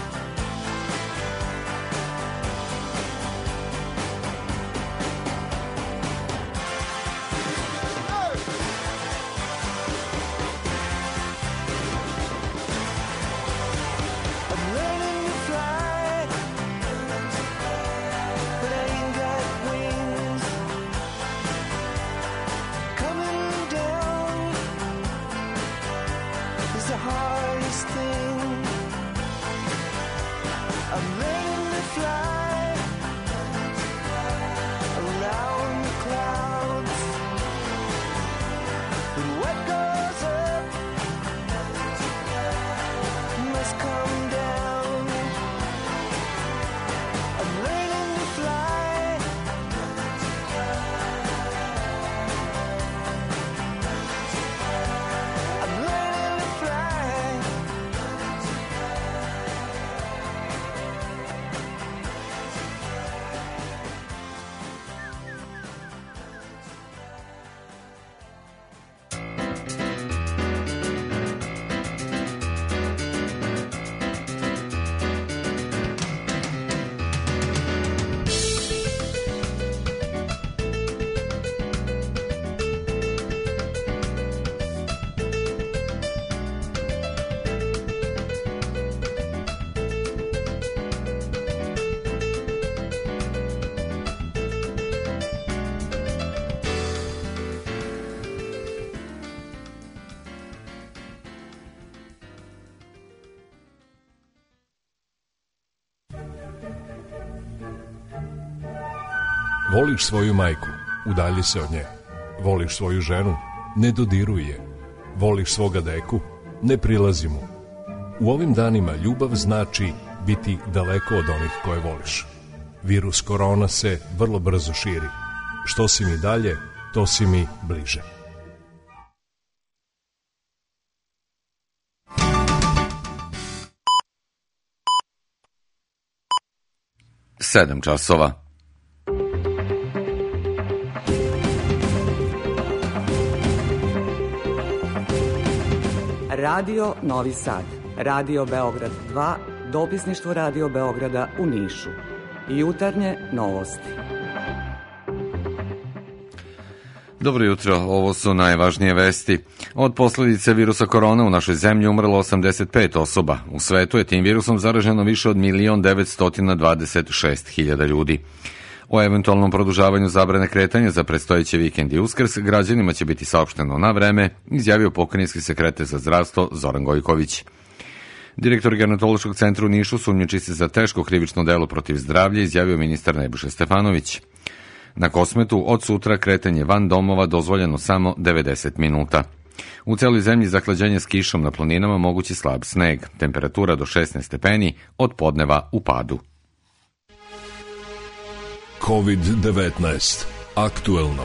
Voliš svoju majku, udalji se od nje. Voliš svoju ženu, ne dodiruj je. Voliš svoga deku, ne prilazi mu. U ovim danima ljubav znači biti daleko od onih koje voliš. Virus korona se vrlo brzo širi. Što si mi dalje, to si mi bliže. Sedam časova. Radio Novi Sad, Radio Beograd dva, dopisništvo Radio Beograda u Nišu. Jutarnje novosti. Dobro jutro, ovo su najvažnije vesti. Od posljedice virusa korona u našoj zemlji umrlo osamdeset pet osoba. U svetu je tim virusom zaraženo više od milion devetsto dvadeset šest hiljada ljudi. O eventualnom produžavanju zabrane kretanja za predstojeći vikend i Uskrs građanima će biti saopšteno na vreme, izjavio pokrajinski sekretar za zdravstvo Zoran Gojković. Direktor Gerontološkog centra u Nišu sumnjiči se za teško krivično delo protiv zdravlja, izjavio ministar Nebojša Stefanović. Na Kosmetu od sutra kretanje van domova dozvoljeno samo devedeset minuta. U celoj zemlji zahlađenje s kišom, na planinama mogući slab sneg, temperatura do šesnaest stepeni, od podneva u padu. kovid devetnaest. Aktuelno.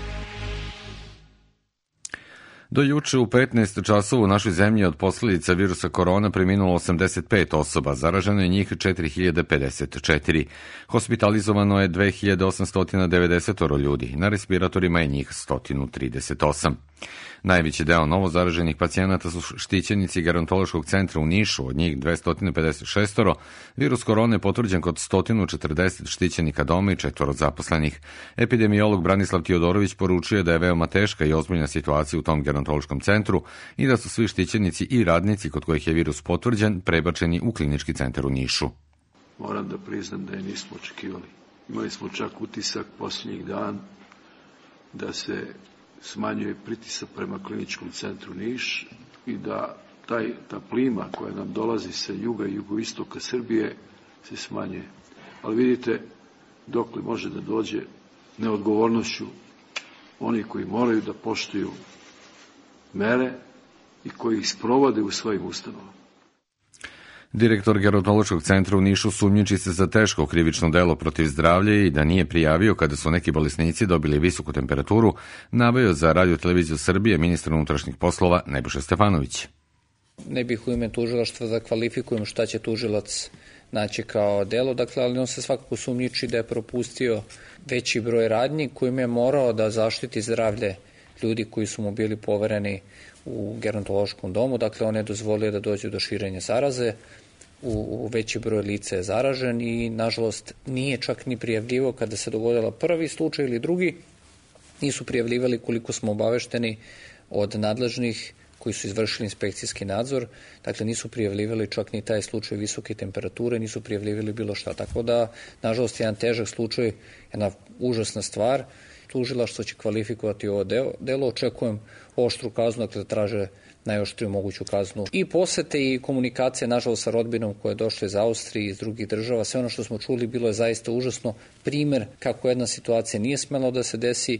Do juče u petnaest časova u našoj zemlji od posljedica virusa korona preminulo osamdeset pet osoba, zaraženo je njih četiri hiljade pedeset četiri. Hospitalizovano je dve hiljade osamsto devedeset ljudi, na respiratorima je njih sto trideset osam. Najveći deo novo zaraženih pacijenata su štićenici Gerontološkog centra u Nišu, od njih dvesta pedeset šest. Virus korone je potvrđen kod sto četrdeset štićenika doma i četvoro zaposlenih. Epidemiolog Branislav Tiodorović poručuje da je veoma teška i ozbiljna situacija u tom gerontološkom centru i da su svi štićenici i radnici kod kojih je virus potvrđen prebačeni u klinički centar u Nišu. Moram da priznam da je nismo očekivali. Imali smo čak utisak posljednjih dan da se smanjuje pritisak prema kliničkom centru Niš i da taj, ta plima koja nam dolazi sa juga i jugoistoka Srbije se smanjuje. Ali vidite, dokle može da dođe neodgovornošću onih koji moraju da poštuju mere i koji ih sprovode u svojim ustanovama. Direktor gerontološkog centra u Nišu sumnjiči se za teško krivično delo protiv zdravlja i da nije prijavio kada su neki bolesnici dobili visoku temperaturu, naveo za Radio televiziju Srbije ministar unutrašnjih poslova Nebojša Stefanović. Ne bih u ime tužilaštva da kvalifikujem šta će tužilac naći kao delo, dakle, ali on se svakako sumnjiči da je propustio veći broj radnji kojim je morao da zaštiti zdravlje ljudi koji su mu bili povereni u gerontološkom domu, dakle on je dozvolio da dođe do širenja zaraze, u, u veći broj lica je zaražen i nažalost nije čak ni prijavljivo kada se dogodila prvi slučaj ili drugi, nisu prijavljivali koliko smo obavešteni od nadležnih koji su izvršili inspekcijski nadzor, dakle nisu prijavljivali čak ni taj slučaj visoke temperature, nisu prijavljivali bilo šta, tako da nažalost jedan težak slučaj, jedna užasna stvar, tužilaštvo će kvalifikovati ovo delo, očekujem oštru kaznu, dakle da traže najoštriju moguću kaznu. I posete i komunikacije, nažalost, sa rodbinom koja je došla iz Austrije i iz drugih država, sve ono što smo čuli bilo je zaista užasno, primer kako jedna situacija nije smela da se desi.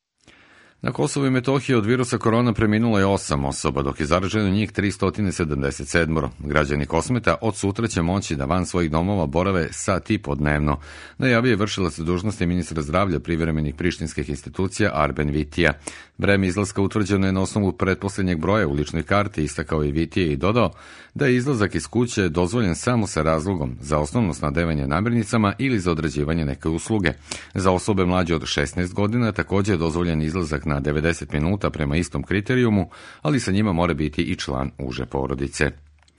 Na Kosovu i Metohiji od virusa korona preminulo je osam osoba, dok je zaraženo njih tristo sedamdeset sedam. Građani Kosmeta od sutra će moći da van svojih domova borave sat i po dnevno. Najavio je vršilac dužnosti ministra zdravlja privremenih prištinskih institucija Arben Vitija. Vreme izlaska utvrđeno je na osnovu pretposlednjeg broja u ličnoj karti, istakao je Vitije i dodao da je izlazak iz kuće dozvoljen samo sa razlogom za osnovno snabdevanje namirnicama ili za odrađivanje neke usluge. Za osobe mlađe od šesnaest godina također je dozvoljen izlazak na devedeset minuta prema istom kriterijumu, ali sa njima mora biti i član uže porodice.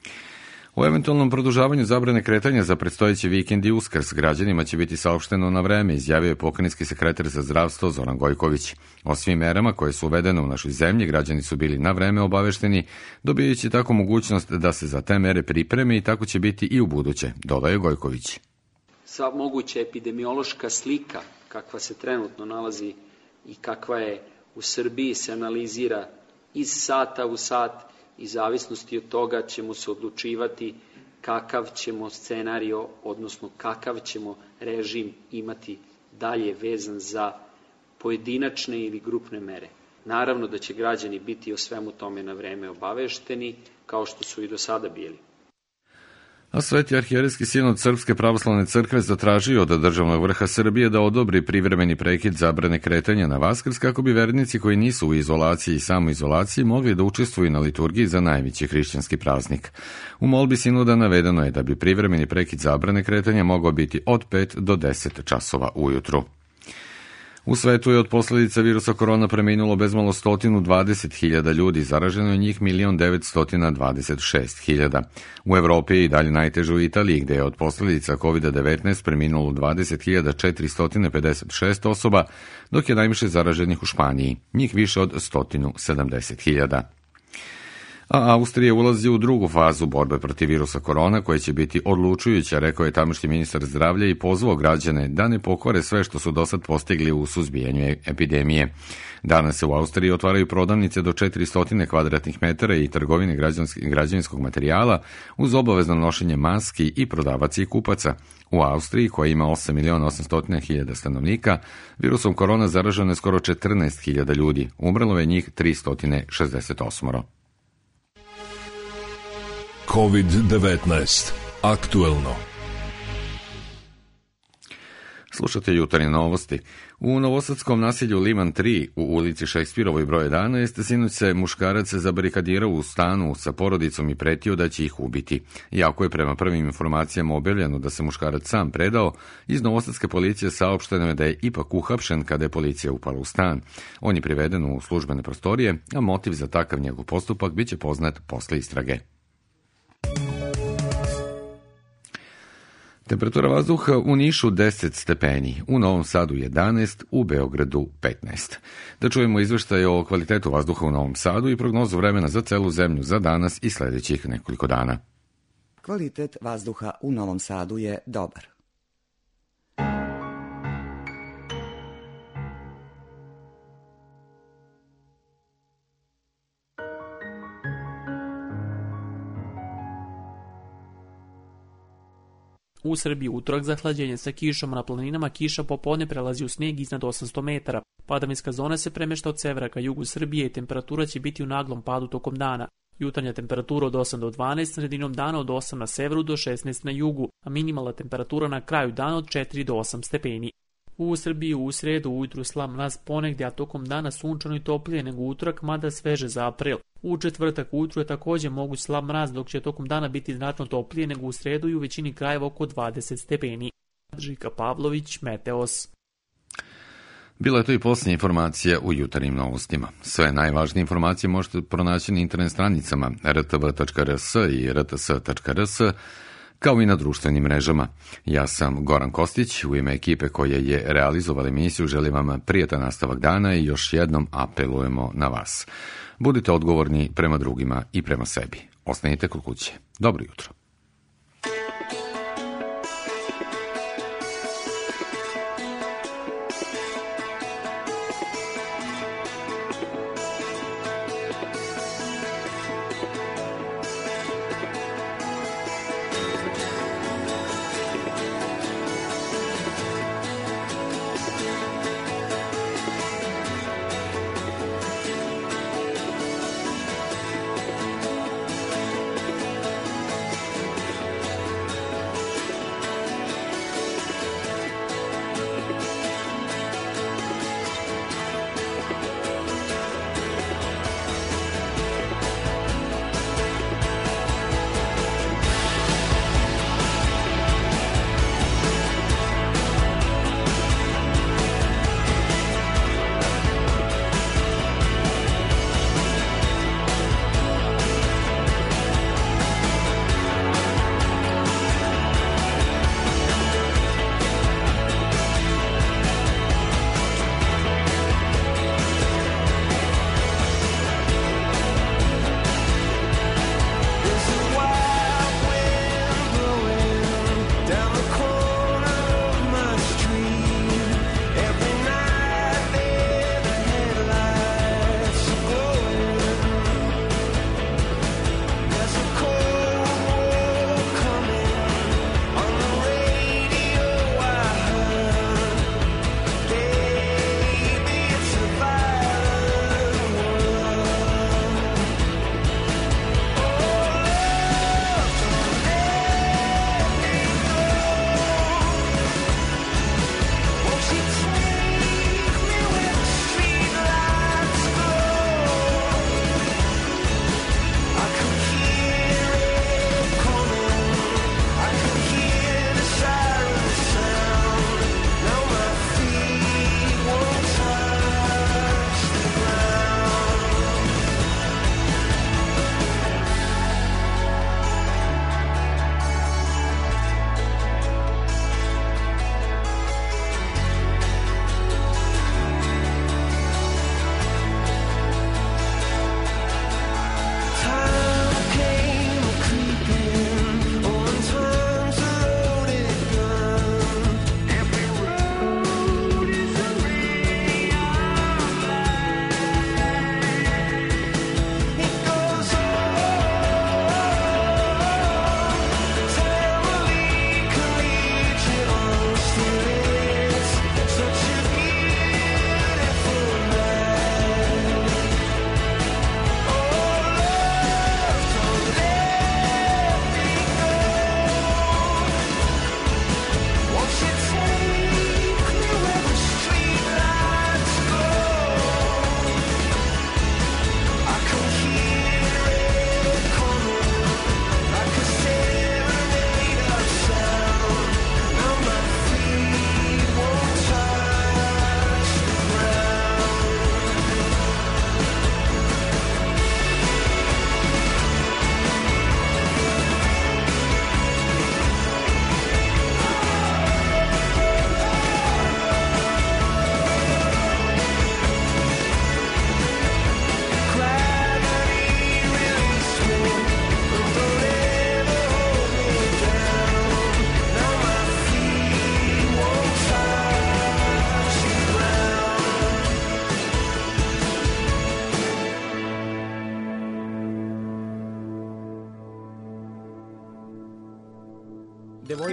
O eventualnom produžavanju zabrane kretanja za predstojeći vikend i Uskrs građanima će biti saopšteno na vreme, izjavio je pokrajinski sekretar za zdravstvo Zoran Gojković. O svim merama koje su uvedene u našoj zemlji građani su bili na vreme obavešteni, dobijajući tako mogućnost da se za te mere pripreme i tako će biti i u buduće, dodaje Gojković. Sva moguća epidemiološka slika kakva se trenutno nalazi i kakva je u Srbiji se analizira iz sata u sat i zavisnosti od toga ćemo se odlučivati kakav ćemo scenario, odnosno kakav ćemo režim imati dalje vezan za pojedinačne ili grupne mere. Naravno da će građani biti o svemu tome na vreme obavešteni, kao što su i do sada bili. A Sveti arhijerejski sinod Srpske pravoslavne crkve zatražio od državnog vrha Srbije da odobri privremeni prekid zabrane kretanja na Vaskrs kako bi vernici koji nisu u izolaciji i samoizolaciji mogli da učestvuju na liturgiji za najveći hrišćanski praznik. U molbi sinoda navedeno je da bi privremeni prekid zabrane kretanja mogao biti od pet do deset časova ujutru. U svetu je od posljedica virusa korona preminulo bezmalo sto dvadeset hiljada ljudi, zaraženo je njih milion devetsto dvadeset šest hiljada. U Evropi je i dalje najteže u Italiji, gde je od posljedica kovid devetnaest preminulo dvadeset hiljada četiristo pedeset šest osoba, dok je najviše zaraženih u Španiji, njih više od sto sedamdeset hiljada. A Austrija ulazi u drugu fazu borbe protiv virusa korona, koja će biti odlučujuća, rekao je tamošnji ministar zdravlja i pozvao građane da ne pokvare sve što su do sad postigli u suzbijanju epidemije. Danas se u Austriji otvaraju prodavnice do četiristo kvadratnih metara i trgovine građevinskog materijala uz obavezno nošenje maski i prodavaca i kupaca. U Austriji, koja ima osam miliona osamsto hiljada stanovnika, virusom korona zaraženo je skoro četrnaest hiljada ljudi, umrlo je njih tristo šezdeset osam. kovid devetnaest. Aktuelno. Slušate jutarnje novosti. U novosadskom naselju Liman tri u ulici Šekspirovoj broj jedanaest sinoć se muškarac zabarikadirao u stanu sa porodicom i pretio da će ih ubiti. Iako je prema prvim informacijama objavljeno da se muškarac sam predao, iz novosadske policije saopšteno je da je ipak uhapšen kada je policija upala u stan. On je priveden u službene prostorije, a motiv za takav njegov postupak biće poznat posle istrage. Temperatura vazduha u Nišu deset stepeni, u Novom Sadu jedanaest, u Beogradu petnaest. Da čujemo izveštaje o kvalitetu vazduha u Novom Sadu i prognozu vremena za celu zemlju za danas i sljedećih nekoliko dana. Kvalitet vazduha u Novom Sadu je dobar. U Srbiji utorak zahlađenje sa kišom, na planinama kiša popodne prelazi u sneg iznad osamsto metara. Padavinska zona se premešta od severa ka jugu Srbije i temperatura će biti u naglom padu tokom dana. Jutarnja temperatura od osam do dvanaest, sredinom dana od osam na severu do šesnaest na jugu, a minimalna temperatura na kraju dana od četiri do osam stepeni. U Srbiji u sredu ujutru slab mraz ponegdje, a tokom dana sunčano i toplije nego utorak, mada sveže za april. U četvrtak ujutru je također moguć slab mraz, dok će tokom dana biti znatno toplije nego u sredu i u većini krajeva oko dvadeset stepeni. Žika Pavlović, Meteos. Bila je to i posljednja informacija u jutarnjim novostima. Sve najvažnije informacije možete pronaći na internet stranicama r t v tačka r s i r t s tačka r s, kao i na društvenim mrežama. Ja sam Goran Kostić, u ime ekipe koja je realizovala emisiju želim vam prijatan nastavak dana i još jednom apelujemo na vas. Budite odgovorni prema drugima i prema sebi. Ostanite kod kuće. Dobro jutro.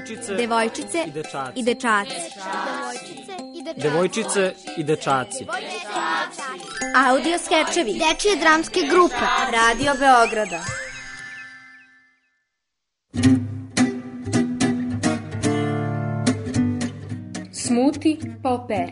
Devojčice, devojčice i dečaci. i dečaci. Devojčice i dečaci. Audio skečevi dečije dramske grupe Radio Beograda. Smuti pa operi.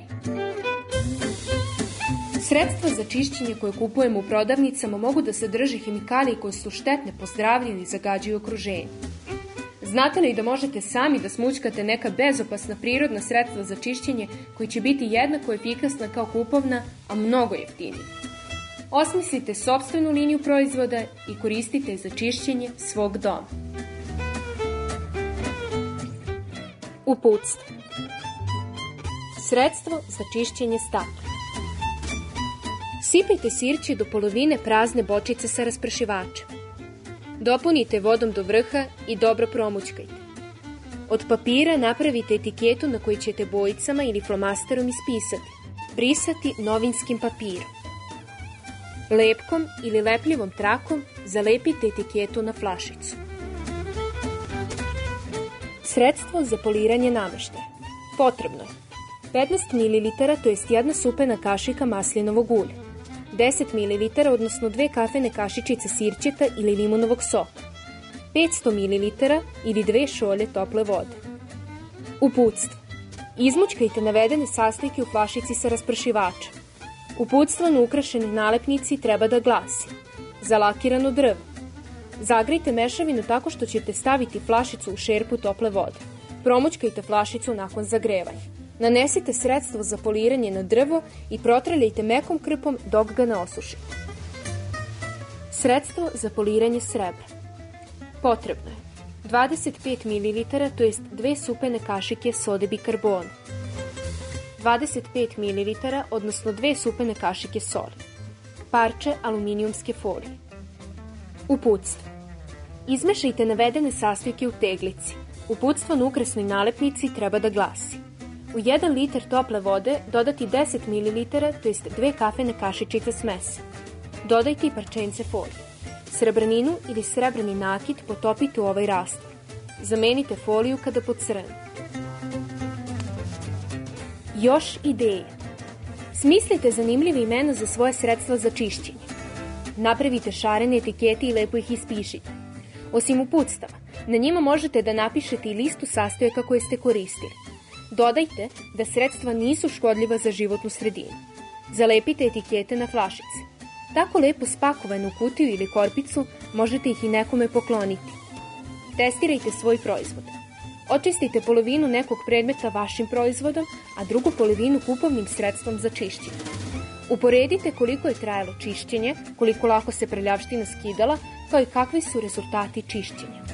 Sredstva za čišćenje koje kupujemo u prodavnicama mogu da sadrže hemikalije koje su štetne po zdravlje ili zagađuju okruženje. Znate li da možete sami da smućkate neka bezopasna prirodna sredstva za čišćenje koji će biti jednako efikasna kao kupovna, a mnogo jeftinija? Osmislite sopstvenu liniju proizvoda i koristite je za čišćenje svog doma. Uputstvo. Sredstvo za čišćenje stakla. Sipajte sirće do polovine prazne bočice sa raspršivačem. Dopunite vodom do vrha i dobro promućkajte. Od papira napravite etiketu na kojoj ćete bojicama ili flomasterom ispisati, brisati novinskim papirom. Lepkom ili lepljivom trakom zalepite etiketu na flašicu. Sredstvo za poliranje nameštaja. Potrebno je petnaest mililitara, to jest jedna supena kašika maslinovog ulja, deset mililitara, odnosno dve kafene kašičice sirćeta ili limunovog soka, petsto mililitara ili dve šolje tople vode. Uputstvo. Izmućkajte navedene sastojke u flašici sa raspršivačem. Uputstvo na ukrašenoj nalepnici treba da glasi: za lakirano drvo. Zagrejte mešavinu tako što ćete staviti flašicu u šerpu tople vode. Promućkajte flašicu nakon zagrevanja. Nanesite sredstvo za poliranje na drvo i protrljajte mekom krpom dok ga ne osušite. Sredstvo za poliranje srebra. Potrebno je dvadeset pet mililitara, to jest dve supene kašike sode bikarbona, dvadeset pet mililitara, odnosno dve supene kašike soli, parče aluminijumske folije. Uputstvo. Izmešajte navedene sastojke u teglici. Uputstvo na ukrasnoj nalepnici treba da glasi: u jedan litar tople vode dodati deset mililitara, to jest dve kafene kašičice smese. Dodajte i parčence folije. Srebrninu ili srebrni nakit potopite u ovaj rastvor. Zamenite foliju kada pocrne. Još ideje. Smislite zanimljive imena za svoje sredstva za čišćenje. Napravite šarene etikete i lepo ih ispišite. Osim uputstava, na njima možete da napišete i listu sastojaka koje ste koristili. Dodajte da sredstva nisu škodljiva za životnu sredinu. Zalepite etikete na flašice. Tako lepo spakovanu kutiju ili korpicu možete ih i nekome pokloniti. Testirajte svoj proizvod. Očistite polovinu nekog predmeta vašim proizvodom, a drugu polovinu kupovnim sredstvom za čišćenje. Uporedite koliko je trajalo čišćenje, koliko lako se prljavština skidala, kao i kakvi su rezultati čišćenja.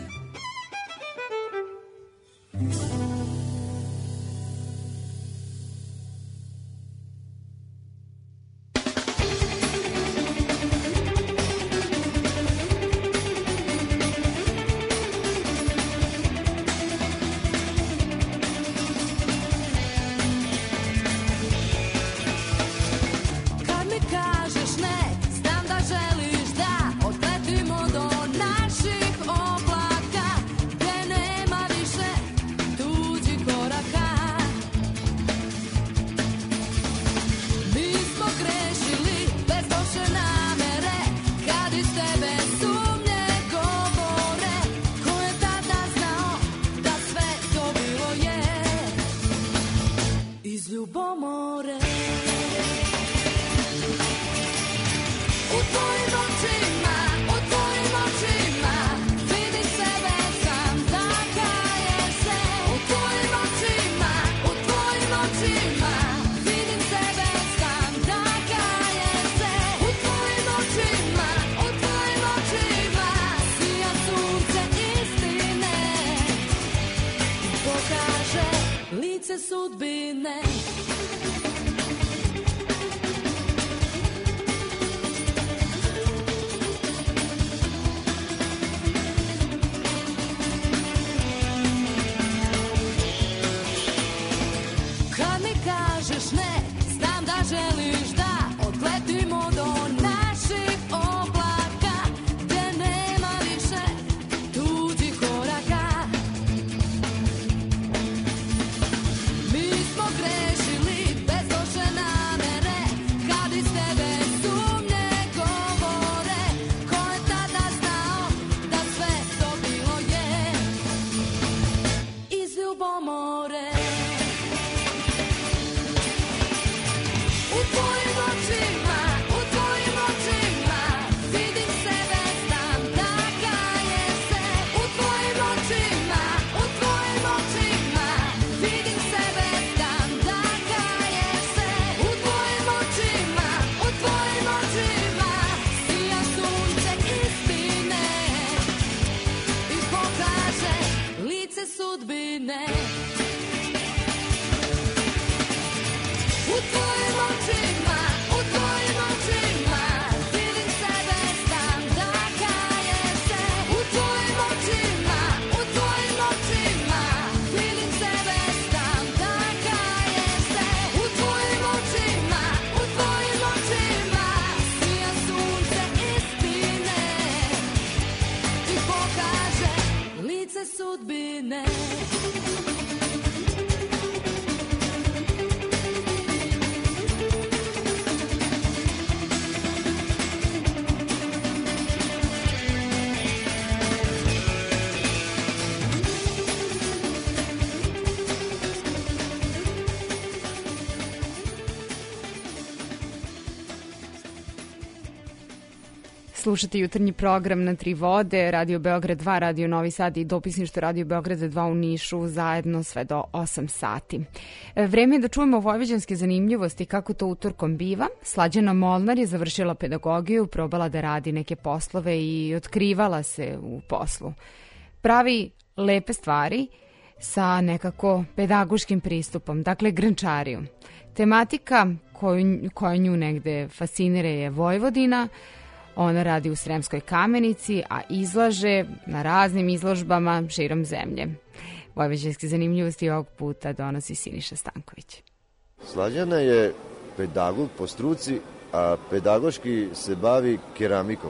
Slušate jutarnji program na Tri vode, Radio Beograd dva, Radio Novi Sad i dopisništvo Radio Beograda dva u Nišu, zajedno sve do osam sati. Vreme je da čujemo vojvođanske zanimljivosti kako to utorkom biva. Slađana Molnar je završila pedagogiju, probala da radi neke poslove i otkrivala se u poslu. Pravi lepe stvari sa nekako pedagoškim pristupom, dakle grnčariju. Tematika koju, koja nju negde fascinira je Vojvodina. Ona radi u Sremskoj Kamenici, a izlaže na raznim izložbama širom zemlje. Vojvođanske zanimljivosti ovog puta donosi Siniša Stanković. Slađana je pedagog po struci, a pedagoški se bavi keramikom.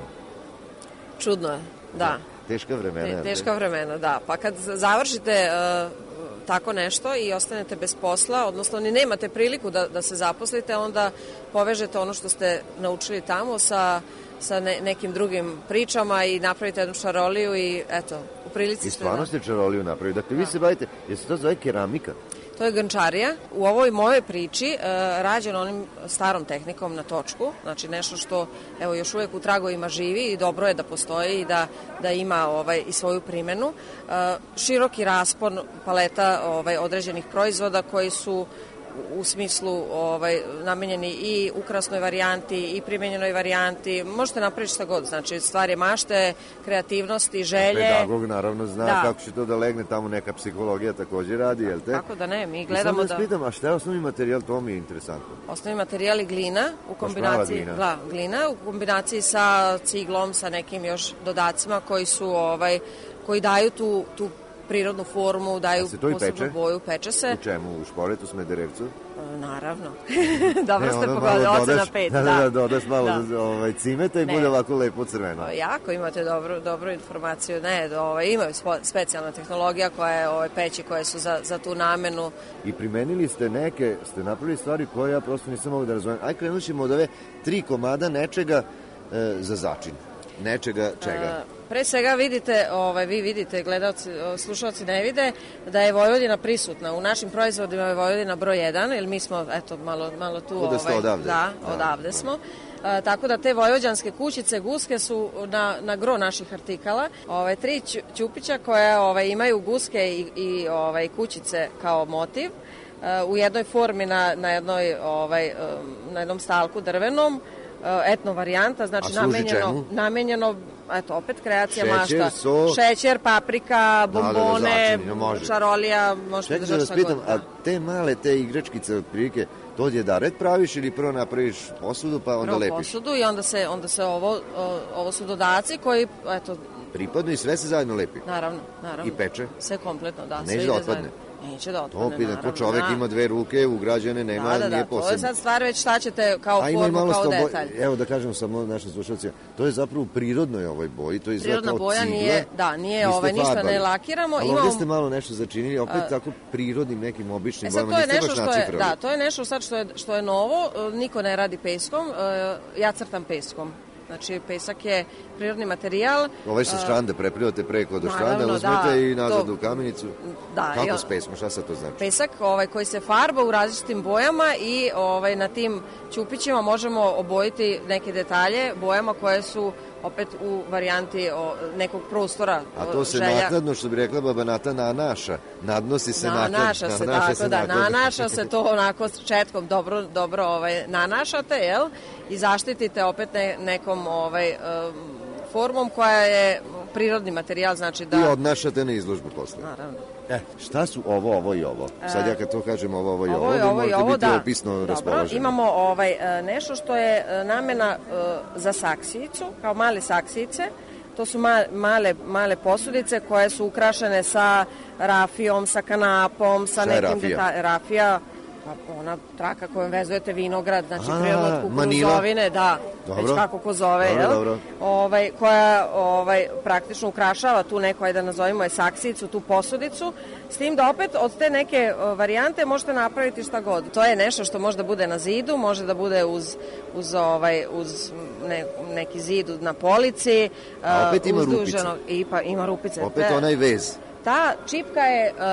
Čudno je, da. Teška vremena. Te, teška vremena, da. Pa kad završite uh, tako nešto i ostanete bez posla, odnosno ni nemate priliku da, da se zaposlite, onda povežete ono što ste naučili tamo sa, sa ne, nekim drugim pričama i napravite jednu čaroliju i eto, u prilici ste... I stvarno ste da... čaroliju napravili. Dakle, vi se bavite, je se to zove keramika? To je grnčarija. U ovoj mojoj priči e, rađeno onim starom tehnikom na točku, znači nešto što evo još uvek u tragovima živi i dobro je da postoji i da, da ima ovaj, i svoju primenu. E, široki raspon paleta ovaj, određenih proizvoda koji su u smislu ovaj, namenjeni i ukrasnoj varijanti i primenjenoj varijanti. Možete napraviti šta god, znači stvar je mašte, kreativnosti, želje. Pedagog naravno zna da. Kako će to da legne, tamo neka psihologija takođe radi, jel te? Kako da ne, mi gledamo da... I samo da pitam, a šta je osnovni materijal, to mi je interesantno. Osnovni materijal je glina u kombinaciji, glina. Da, glina u kombinaciji sa ciglom, sa nekim još dodacima koji su ovaj koji daju tu tu prirodnu formu, daju posebnu boju, peče se. U čemu? U Šporetu, Smederevcu? E, naravno. Dobro ste pogodili, ocena pet. Da, da, da, dodaš malo da. Ovaj, cimeta i ne. Bude ovako lepo crveno. Jako imate dobru, dobru informaciju. Ne, ovaj, imaju specijalna tehnologija koja je ovaj, peći koje su za, za tu namenu. I primenili ste neke, ste napravili stvari koje ja prosto nisam mogu da razumem. Aj, krenut ćemo od ove tri komada nečega e, za začin. Nečega čega? Uh, pre svega vidite, ovaj, vi vidite, gledalci, slušalci ne vide, da je Vojvodina prisutna. U našim proizvodima je Vojvodina broj jedan, jer mi smo, eto, malo, malo tu... Ovaj, odavde. Da, odavde smo. Uh, tako da te vojvođanske kućice, guske su na, na gro naših artikala. Ove, tri ćupića koje ovaj, imaju guske i, i ovaj, kućice kao motiv. Uh, u jednoj formi na, na, jednoj, ovaj, um, na jednom stalku drvenom, etno varijanta, znači namenjeno, namenjeno, eto, opet kreacija šećer, mašta. So... Šećer, paprika, bombone, da, da, može. čarolija, možete Čekaj, držati da šta spitam, god. Da. A te male, te igračkice od prilike, to je da red praviš ili prvo napraviš posudu pa onda prvo lepiš? Prvo posudu i onda se, onda se ovo, o, ovo su dodaci koji, eto... Pripadno i sve se zajedno lepi? Naravno, naravno. I peče? Sve kompletno, da. Neće da otpadne? Neće da otpadne, to pita, naravno. To čovek da. Ima dve ruke, ugrađene, nema, da, da, da. nije posebno. To je sad stvar već šta ćete kao A, formu, kao detalj. Evo da kažem samo našim slušalcima, to je zapravo u prirodnoj ovoj boji, to je izgleda prirodna kao boja cigla. Nije, da, nije ovaj, ništa ne lakiramo. Ali imamo, ovdje ste malo nešto začinili, opet a, tako prirodnim nekim običnim e, sad, bojama, niste baš nacifrali. Da, to je nešto sad što je, što je novo, niko ne radi peskom, ja crtam peskom. Znači, pesak je prirodni materijal. Ovaj sa štranda preplivate preko do štranda, uzmete da, i nazad to, u kamenicu. Da, Kako jo, s peskom, šta sad to znači? Pesak ovaj, koji se farba u različitim bojama i ovaj, na tim ćupićima možemo obojiti neke detalje bojama koje su opet u varijanti o, nekog prostora. A to se želja. Naknadno, što bi rekla baba Nata, nanaša. Nadnosi se naknad. Nanaša se, nanaša tako se da, naknad. nanaša se to onako s četkom dobro, dobro ovaj, nanašate, jel? I zaštitite opet ne, nekom ovaj, um, formom koja je prirodni materijal, znači da... I odnašate na izložbu posle. Naravno. E, šta su ovo, ovo i ovo? Sad ja kad to kažem ovo, ovo i ovo, ovo, vi ovo morate ovo, biti da. opisno raspoloženi. Dobro, imamo ovaj, nešto što je namena za saksijicu, kao male saksijice. To su male, male posudice koje su ukrašene sa rafijom, sa kanapom, sa šta nekim detaljima. Rafija, ona traka kojom vezujete vinograd, znači prirodno od kukuruzovine, da, dobro. Već kako ko zove, dobro, jel? Dobro. Ovaj, koja ovaj, praktično ukrašava tu neku, ajde da nazovimo je saksijicu, tu posudicu, s tim da opet od te neke varijante možete napraviti šta god. To je nešto što može da bude na zidu, može da bude uz, uz, ovaj, uz ne, neki zid na polici. A opet ima rupice. I pa ima rupice. Opet te, onaj vez. Ta čipka je uh,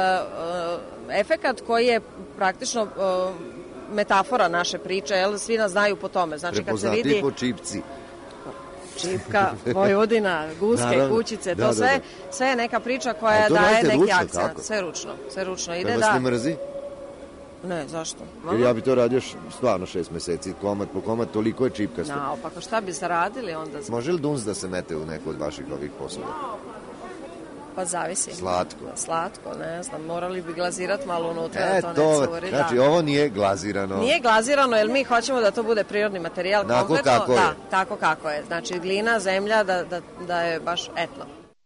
uh, efekat koji je praktično uh, metafora naše priče, jel? Svi nas znaju po tome. Znači, kad se vidi... po čipci. Čipka, Vojvodina, guske, Naravno. kućice, to Da, da, sve, da. sve je neka priča koja A to daje radite neki ručno, akcent. kako? Sve ručno, sve ručno ide, Jel da. vas ne mrzi? Ne, zašto? Jer ja bi to radio š- stvarno šest meseci, komad po komad, toliko je čipkasto. Naopako, šta bi zaradili onda? Može li dunc da se mete u neku od vaših ovih posuda? Pa zavisi. Slatko. Slatko, ne znam, morali bi glazirat malo unutra E, da to, to, ne curi. znači da. ovo nije glazirano. Nije glazirano, jer mi hoćemo da to bude prirodni materijal. Onako kompletno, kako je. Da, tako kako je. Znači, glina, zemlja, da, da, da je baš etno.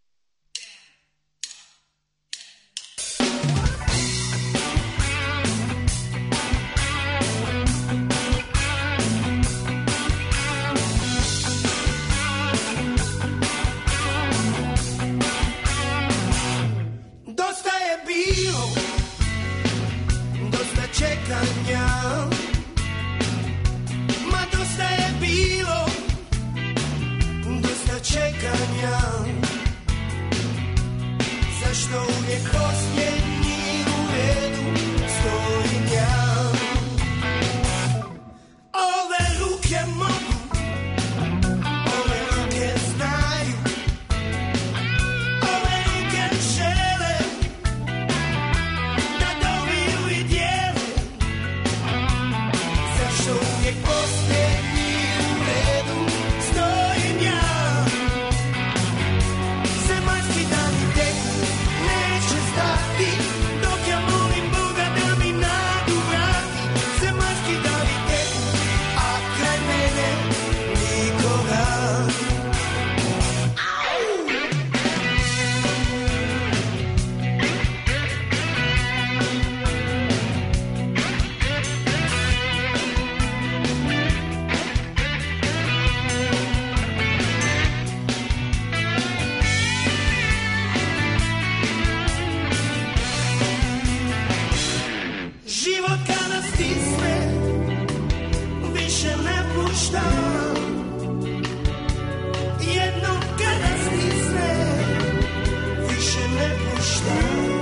Dosta je bilo, dosta čekanja, ma dosta je bilo, dosta čekanja. Zašto uvijek posljednji u redu stojim ja? Ove ruke mogu, ove ruke znaju, ove ruke žele da dobiju i dijele. Zašto uvijek posljednji u redu stojim ja? Zemaljski dani tek neće stati, dok ja molim Boga da mi nadu vrati. Zemaljski dani tek, a kraj mene nikoga. Život kada stisne, više ne pušta. Jednom kada stisne, više ne pušta.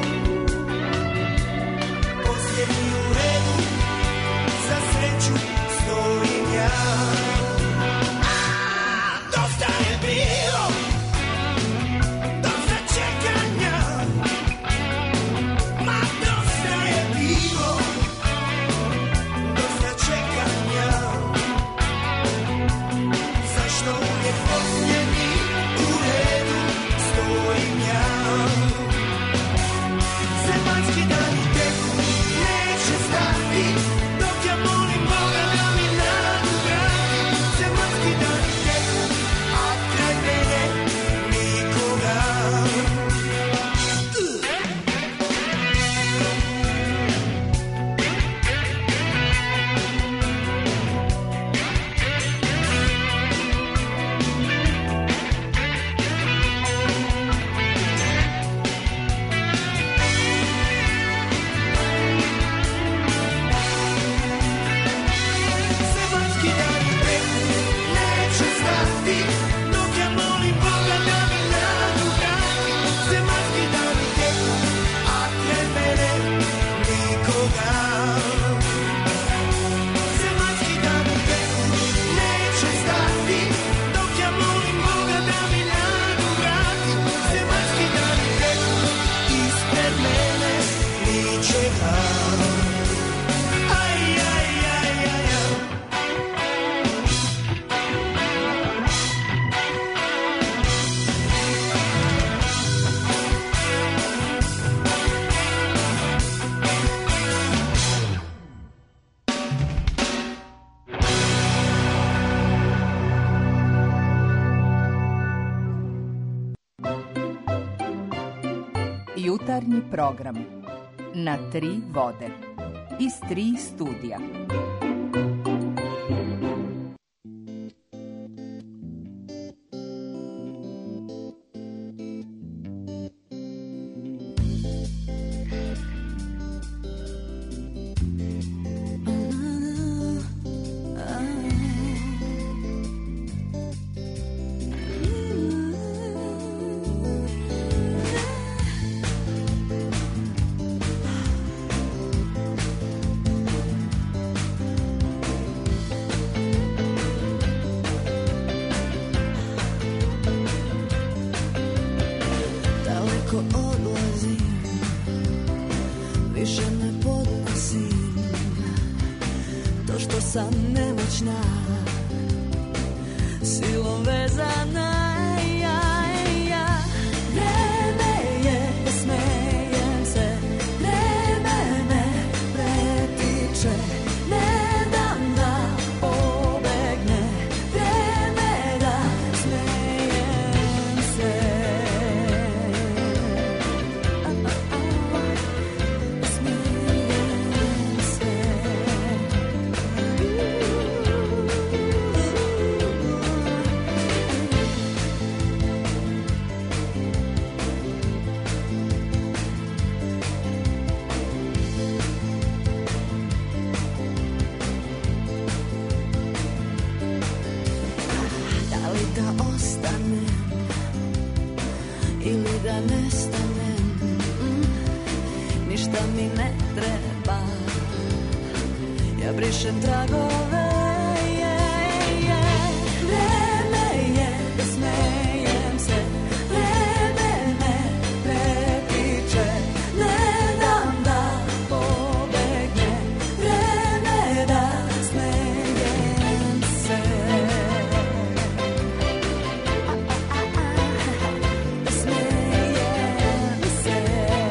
Posljednji u redu, za sreću stojim ja. A, dosta je bilo, dosta čekanja, ma dosta je bilo, dosta čekanja. Zašto uvijek posljednji u redu stojim ja? Zemaljski dani teku, neće stati, dok ja molim Boga da mi nadu vrati. Zemaljski dani teku, a kraj mene nikoga. Zemaljski dani teku, neće stati, dok ja molim Boga da mi nadu vrati. Zemaljski dani teku, a kraj mene nikoga. Zemaljski dani teku, neće stati, dok ja molim Boga da mi nadu vrati. Zemaljski dani teku, ispred mene ničega. Aj, aj, aj, aj, aj. Jutarnji program na tri vode iz tri studija. što sam nemoćna, silom vezana. Ja, ja, vreme je, smejem se, vreme me pretiče, ne dam da pobegne, vreme da smejem se. Smejem se. Da li da ostanem ili da nestanem, mm, ništa mi ne treba, ja brišem tragove. Je, je. Vreme je da smejem se, vreme me pretiče, ne dam da pobegne, vreme da smejem se. Smejem se.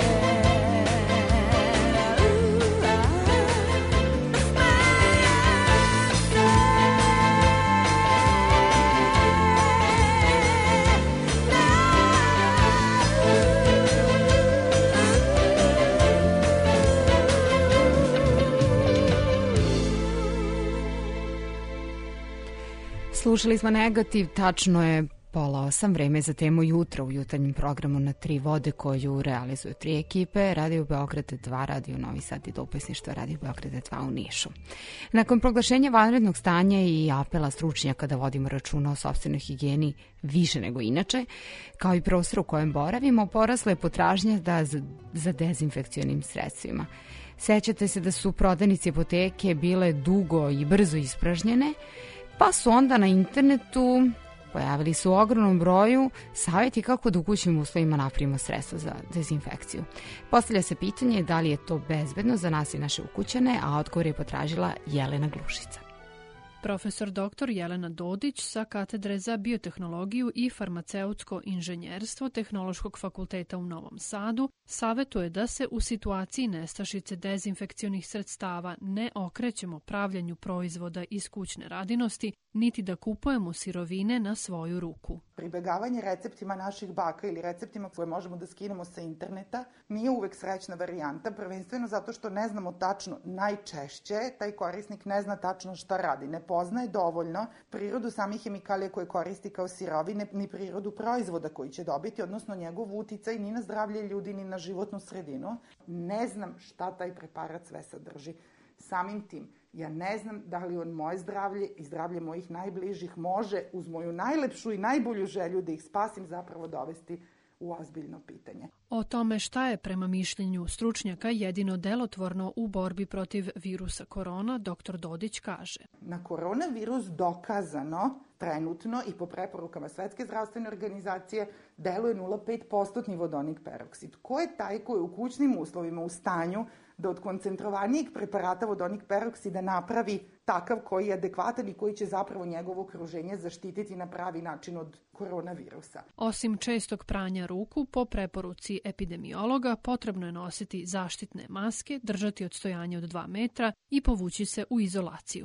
Slušali smo Negativ, tačno je pola osam, vreme za temu jutra u jutarnjem programu Na tri vode koju realizuju tri ekipe, Radio Beograd dva, Radio Novi Sad i dopisništvo Radio Beograd dva u Nišu. Nakon proglašenja vanrednog stanja i apela stručnjaka da vodimo računa o sopstvenoj higijeni više nego inače, kao i prostor u kojem boravimo, porasla je potražnja da za, za dezinfekcionim sredstvima. Sećate se da su prodavnice apoteke bile dugo i brzo ispražnjene, pa su onda na internetu pojavili su u ogromnom broju savjeti kako da u kućnim uslovima napravimo sredstvo za dezinfekciju. Postavlja se pitanje da li je to bezbedno za nas i naše ukućane, a odgovor je potražila Jelena Glušica. Profesor doktor Jelena Dodić sa katedre za biotehnologiju i farmaceutsko inženjerstvo Tehnološkog fakulteta u Novom Sadu savetuje da se u situaciji nestašice dezinfekcionih sredstava ne okrećemo pravljenju proizvoda iz kućne radinosti, niti da kupujemo sirovine na svoju ruku. Pribegavanje receptima naših baka ili receptima koje možemo da skinemo sa interneta nije uvek srećna varijanta, prvenstveno zato što ne znamo tačno, najčešće taj korisnik ne zna tačno šta radi, ne poznaje dovoljno prirodu samih hemikalija koje koristi kao sirovine, ni prirodu proizvoda koji će dobiti, odnosno njegov uticaj ni na zdravlje ljudi, ni na životnu sredinu. Ne znam šta taj preparat sve sadrži. Samim tim, ja ne znam da li on moje zdravlje i zdravlje mojih najbližih može uz moju najlepšu i najbolju želju da ih spasim zapravo dovesti u ozbiljno pitanje. O tome šta je prema mišljenju stručnjaka jedino delotvorno u borbi protiv virusa korona, doktor Dodić kaže. Na koronavirus dokazano trenutno i po preporukama Svetske zdravstvene organizacije deluje nula zarez pet posto vodonik peroksid. Ko je taj koji je u kućnim uslovima u stanju da od koncentrovanijeg preparata vodonik peroksida napravi takav koji je adekvatan i koji će zapravo njegovo okruženje zaštititi na pravi način od koronavirusa. Osim čestog pranja ruku, po preporuci epidemiologa potrebno je nositi zaštitne maske, držati odstojanje od dva metra i povući se u izolaciju.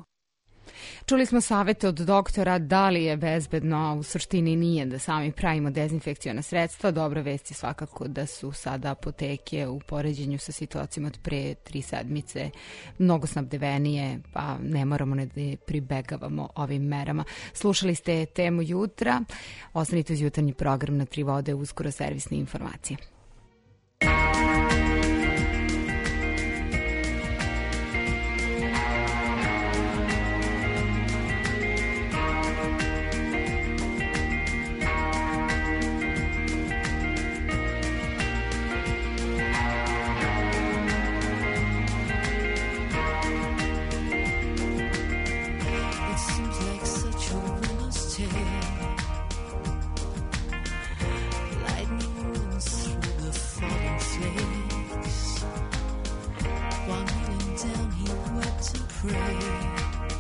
Čuli smo savete od doktora da li je bezbedno, a u suštini nije, da sami pravimo dezinfekciona sredstva. Dobra vest je svakako da su sada apoteke u poređenju sa situacijom od pre tri sedmice mnogo snabdevenije, pa ne moramo ne da pribegavamo ovim merama. Slušali ste temu jutra. Ostanite uz jutarnji program Na tri vode, uskoro servisne informacije. While kneeling down, he wept and prayed.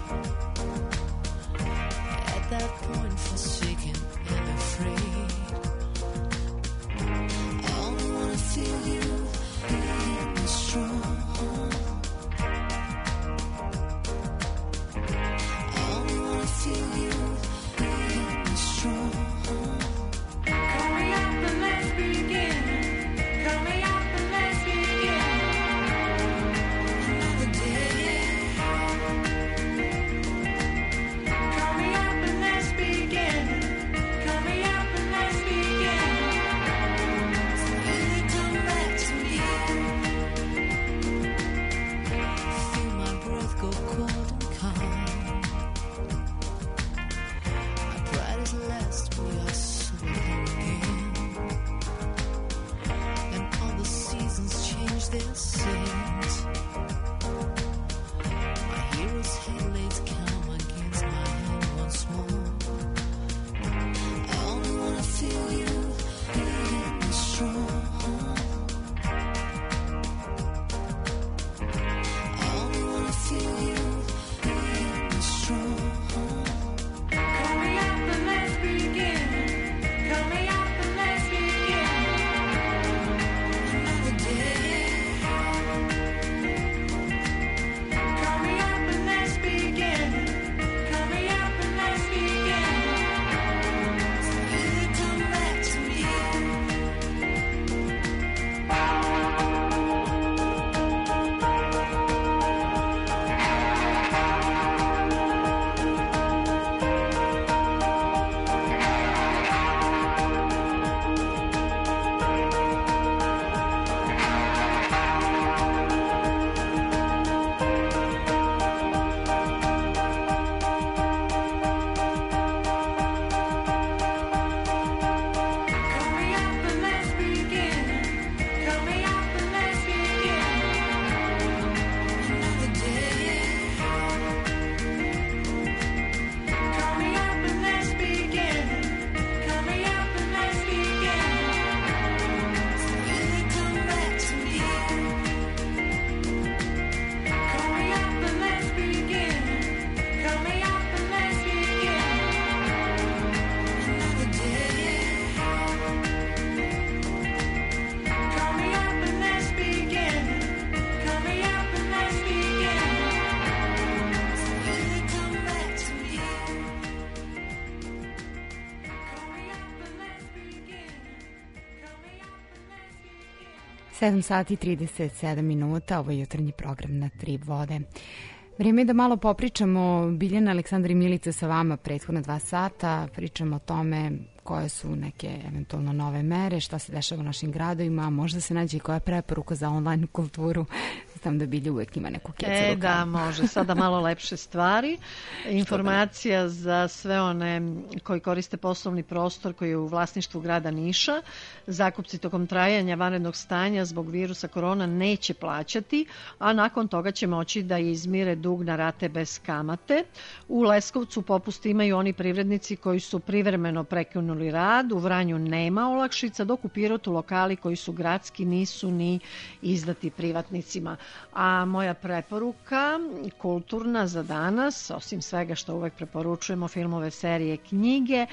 sedam sati i trideset sedam minuta, ovo je jutarnji program na Tri vode. Vrijeme je da malo popričamo, Biljana, Aleksandra i Milica sa vama prethodna dva sata, pričamo o tome koje su neke eventualno nove mere, šta se dešava u našim gradovima, možda se nađe i koja preporuka za online kulturu. Znam da Bilja uvek ima neku kecu E, rukama. da, može. Sada malo lepše stvari. Informacija za sve one koji koriste poslovni prostor koji je u vlasništvu grada Niša. Zakupci tokom trajanja vanrednog stanja zbog virusa korona neće plaćati, a nakon toga će moći da izmire dug na rate bez kamate. U Leskovcu popust imaju oni privrednici koji su privremeno prekinuli rad, u Vranju nema olakšica, dok u Pirotu lokali koji su gradski nisu ni izdati privatnicima. A moja preporuka kulturna za danas, osim svega što uvek preporučujemo, filmove, serije, knjige,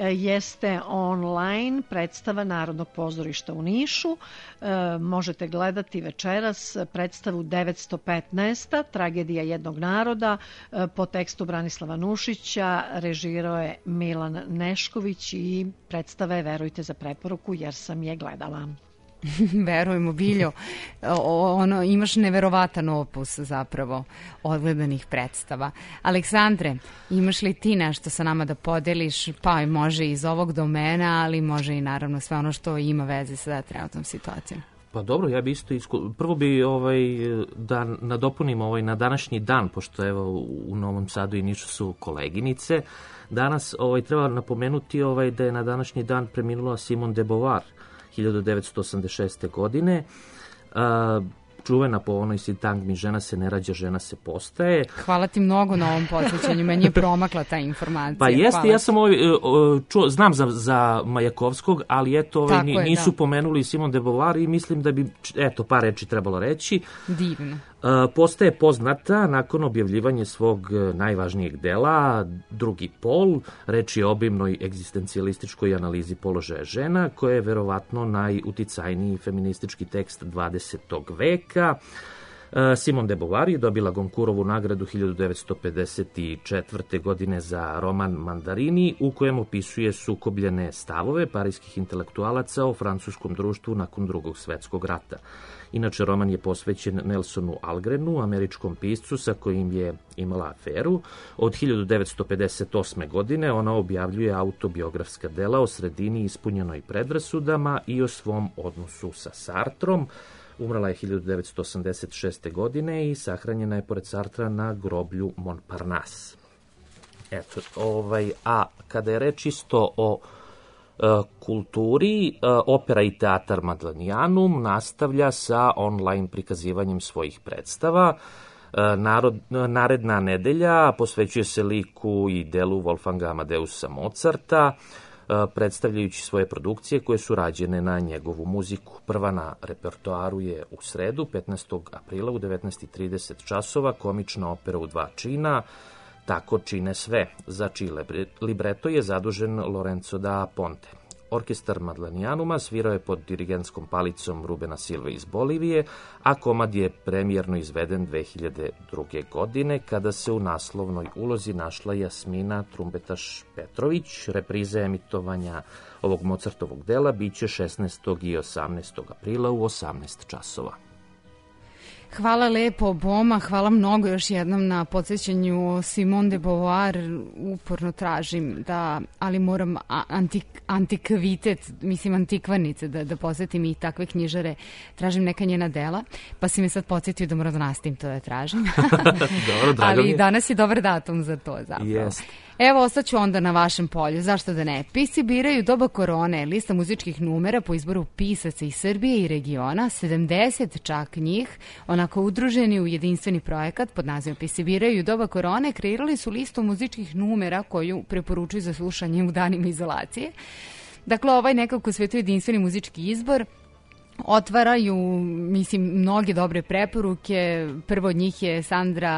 jeste online predstava Narodnog pozorišta u Nišu. Možete gledati večeras predstavu devetsto petnaest. Tragedija jednog naroda po tekstu Branislava Nušića, režirao je Milan Nešković i predstava je, verujte, za preporuku jer sam je gledala. Verujemo, Biljo, o, ono, imaš neverovatan opus zapravo odgledanih predstava. Aleksandre, imaš li ti nešto sa nama da podeliš, pa može iz ovog domena, ali može i naravno sve ono što ima veze sa trenutnom situacijom? Pa dobro, ja bi isto isku... prvo bi ovaj da nadopunim ovaj na današnji dan, pošto evo u Novom Sadu i Nišu su koleginice. Danas ovaj treba napomenuti ovaj da je na današnji dan preminula Simone de Beauvoir hiljadu devetsto osamdeset šeste. godine. Uh, čuvena po onoj sintagmi žena se ne rađa, žena se postaje. Hvala ti mnogo na ovom podsjećanju, meni je promakla ta informacija. Pa jeste, Hvala. ja sam ovaj, čuo, znam za, za Majakovskog, ali eto ovaj, je, nisu da. pomenuli Simone de Beauvoir i mislim da bi, eto, par reči trebalo reći. Divno. Postaje poznata nakon objavljivanja svog najvažnijeg dela, Drugi pol, reč je o obimnoj egzistencijalističkoj analizi položaja žena, koja je verovatno najuticajniji feministički tekst dvadesetog veka. Simone de Beauvoir je dobila Gonkurovu nagradu hiljadu devetsto pedeset četvrte. godine za roman Mandarini, u kojem opisuje sukobljene stavove parijskih intelektualaca o francuskom društvu nakon Drugog svetskog rata. Inače, roman je posvećen Nelsonu Algrenu, američkom piscu sa kojim je imala aferu. Od hiljadu devetsto pedeset osme. godine ona objavljuje autobiografska dela o sredini ispunjenoj predrasudama i o svom odnosu sa Sartrom. Umrla je hiljadu devetsto osamdeset šeste. godine i sahranjena je pored Sartra na groblju Montparnasse. Eto, ovaj, a kada je reč isto o kulturi, opera i teatar Madlanijanum nastavlja sa online prikazivanjem svojih predstava. Narod, naredna nedelja posvećuje se liku i delu Wolfganga Amadeusa Mozarta, predstavljajući svoje produkcije koje su rađene na njegovu muziku. Prva na repertoaru je u sredu, petnaestog aprila u devetnaest i trideset časova, komična opera u dva čina, Tako čine sve, za čiji libreto je zadužen Lorenzo da Ponte. Orkestar Madlanijanuma svirao je pod dirigentskom palicom Rubena Silve iz Bolivije, a komad je premijerno izveden dve hiljade druge. godine, kada se u naslovnoj ulozi našla Jasmina Trumbetaš Petrović. Repriza emitovanja ovog Mozartovog dela biće šesnaestog i osamnaestog aprila u osamnaest časova. Hvala lepo, Boma, hvala mnogo još jednom na podsjećanju Simone de Beauvoir. Uporno tražim da, ali moram antik, antikvitet, mislim antikvanice, da, da posjetim i takve knjižare, tražim neka njena dela, pa si me sad podsjetio da moram da nastavim to da tražim. Dobro, drago ali mi je. Danas je dobar datum za to zapravo. Jest. Evo, ostaću onda na vašem polju, zašto da ne? Pisci biraju doba korone, lista muzičkih numera po izboru pisaca iz Srbije i regiona, sedamdeset čak njih, onako udruženi u jedinstveni projekat pod nazivom Pisci biraju doba korone, kreirali su listu muzičkih numera koju preporučuju za slušanje u danima izolacije. Dakle, ovaj nekako svetu jedinstveni muzički izbor otvaraju, mislim, mnoge dobre preporuke. Prvo od njih je Sandra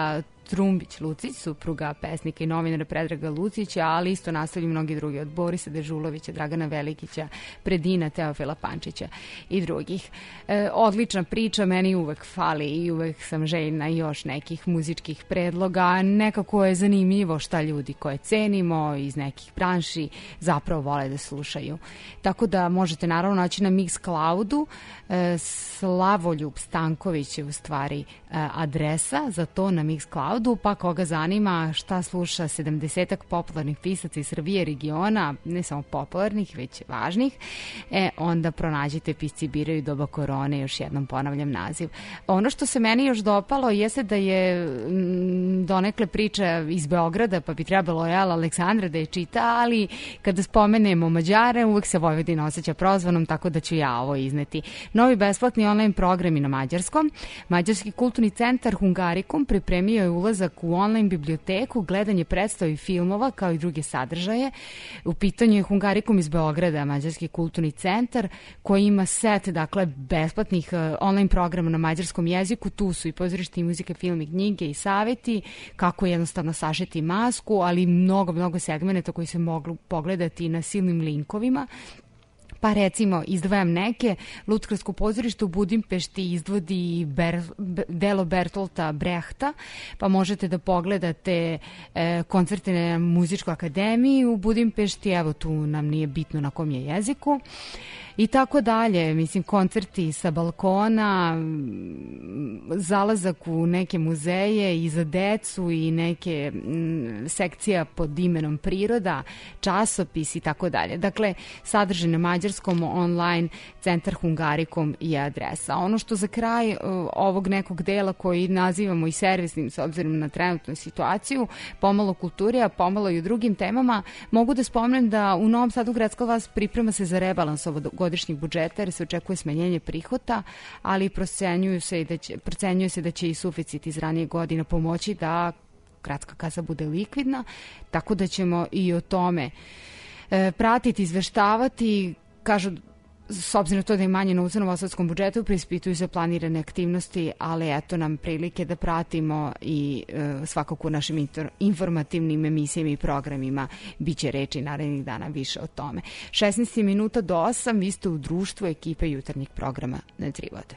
Trumbić-Lucić, supruga pesnika i novinara Predraga Lucića, ali isto nastavljaju mnogi drugi, od Borisa Dežulovića, Dragana Velikića, Predina, Teofila Pančića i drugih. E, odlična priča, meni uvek fali i uvek sam željna još nekih muzičkih predloga. Nekako je zanimljivo šta ljudi koje cenimo iz nekih branši zapravo vole da slušaju. Tako da možete naravno naći na Mixcloudu. E, Slavoljub Stanković je u stvari e, adresa za to na Mixcloudu, pa koga zanima šta sluša sedamdesetak popularnih pisaca iz Srbije, regiona, ne samo popularnih, već važnih, e, onda pronađite Pisci biraju doba korone, još jednom ponavljam naziv. Ono što se meni još dopalo jeste da je m, donekle priča iz Beograda, pa bi trebalo je Aleksandra da je čita, ali kada spomenemo Mađare, uvek se Vojvodina osjeća prozvanom, tako da ću ja ovo izneti. Novi besplatni online programi na mađarskom. Mađarski kulturni centar Hungarikum pripremio je ulazak u online biblioteku, gledanje predstava i filmova kao i druge sadržaje. U pitanju je Hungarikum iz Beograda, Mađarski kulturni centar koji ima set, dakle, besplatnih uh, online programa na mađarskom jeziku. Tu su i pozorište i muzika, film i knjige i saveti, kako jednostavno sašiti masku, ali mnogo, mnogo segmenata koji se mogu pogledati na silnim linkovima. Pa recimo, izdvajam neke, Lutkarsko pozorište u Budimpešti izvodi Ber, delo Bertolta Brehta, pa možete da pogledate e, koncerte na Muzičkoj akademiji u Budimpešti, evo tu nam nije bitno na kom je jeziku. I tako dalje, mislim, koncerti sa balkona, zalazak u neke muzeje i za decu i neke m, sekcija pod imenom priroda, časopis i tako dalje. Dakle, sadržaj na mađarskom online centar Hungarikum je adresa. Ono što za kraj uh, ovog nekog dela koji nazivamo i servisnim s obzirom na trenutnu situaciju, pomalo kulturi, a pomalo i u drugim temama, mogu da spomenem da u Novom Sadu gradska vlast priprema se za rebalans ovog godišnjeg budžeta jer se očekuje smanjenje prihoda, ali procenjuje se, i da će, procenjuje se da će i suficit iz ranije godina pomoći da gradska kasa bude likvidna, tako da ćemo i o tome e, pratiti, izveštavati. Kažu, s obzirom na to da je manje novca u novosadskom budžetu, preispituju se planirane aktivnosti, ali eto nam prilike da pratimo i e, svakako u našim inter, informativnim emisijama i programima biće reči narednih dana više o tome. šesnaest minuta do osam, vi ste u društvu ekipe jutarnjeg programa na Tri vode.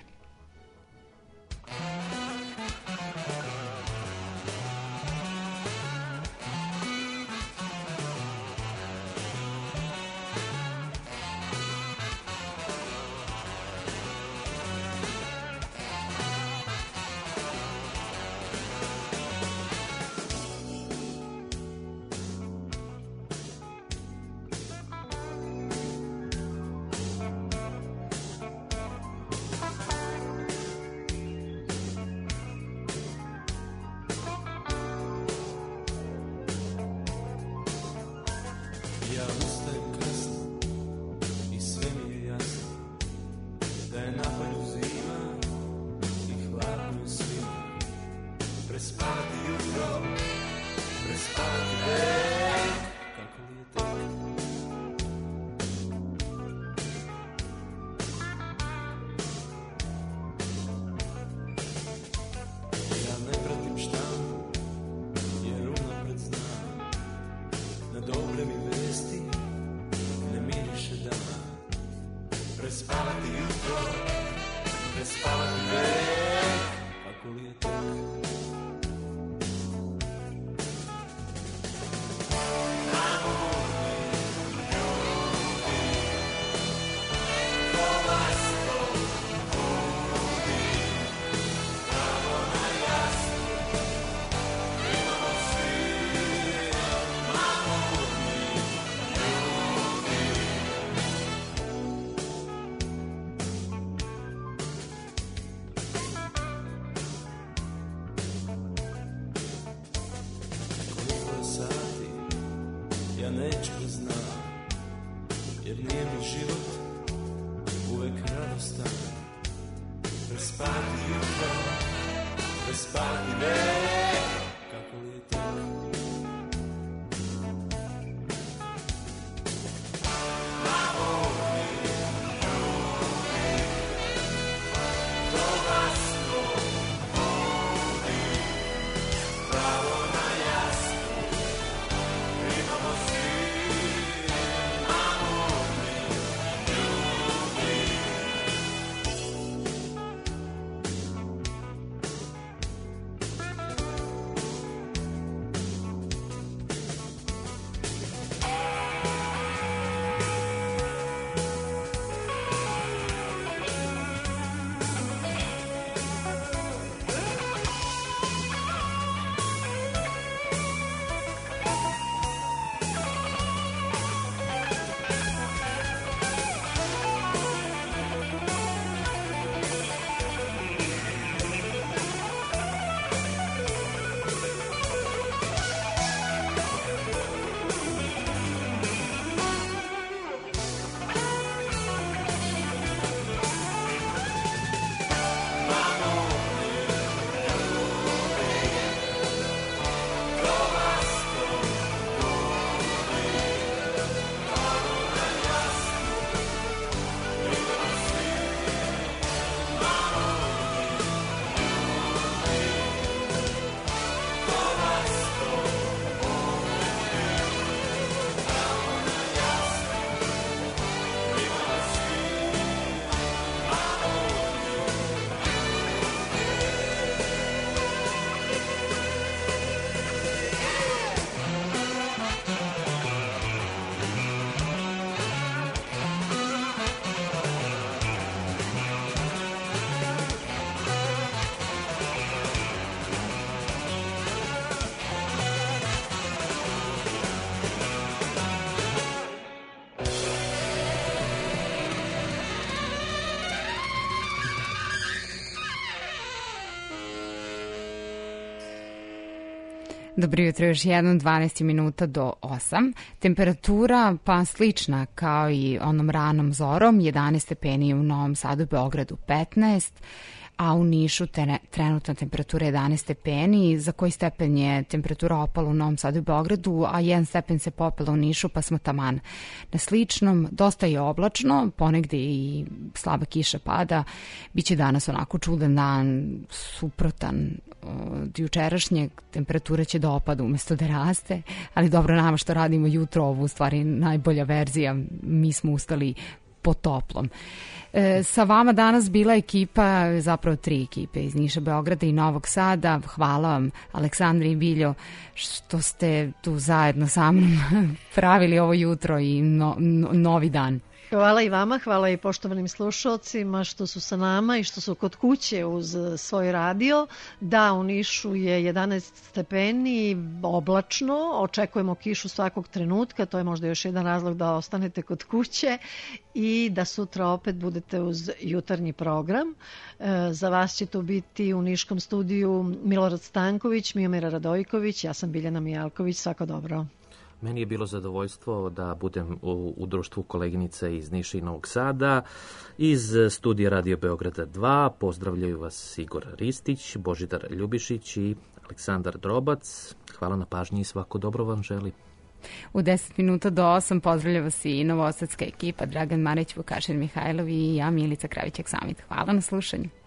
Dobro jutro, još jednom, dvanaest minuta do osam. Temperatura pa slična kao i onom ranom zorom, jedanaest stepeni u Novom Sadu, Beogradu petnaest, a u Nišu te, trenutna temperatura jedanaest stepeni. Za koji stepen je temperatura opala u Novom Sadu i Beogradu, a jedan stepen se popela u Nišu, pa smo taman na sličnom. Dosta je oblačno, ponegde i slaba kiša pada. Biće danas onako čudan dan, suprotan od jučerašnjeg. Temperatura će da opada umesto da raste, ali dobro nama što radimo jutro, ovo u stvari najbolja verzija, mi smo ustali po toplom. E, sa vama danas bila ekipa, zapravo tri ekipe iz Niša, Beograda i Novog Sada. Hvala vam, Aleksandra i Biljo, što ste tu zajedno sa mnom pravili ovo jutro i no, no, novi dan. Hvala i vama, hvala i poštovanim slušalcima što su sa nama i što su kod kuće uz svoj radio. Da, u Nišu je jedanaest stepeni, oblačno, očekujemo kišu svakog trenutka, to je možda još jedan razlog da ostanete kod kuće i da sutra opet budete uz jutarnji program. E, za vas će to biti u Niškom studiju Milorad Stanković, Miomira Radojković, ja sam Biljana Mijalković, svako dobro. Meni je bilo zadovoljstvo da budem u, u društvu koleginica iz Niša i Novog Sada. Iz studija Radio Beograda dva pozdravljaju vas Igor Ristić, Božidar Ljubišić i Aleksandar Drobac. Hvala na pažnji i svako dobro vam želi. U deset minuta do osam pozdravlja vas i novosadska ekipa Dragan Marić, Vukašin Mihajlov i ja, Milica Kravićak Samit. Hvala na slušanju.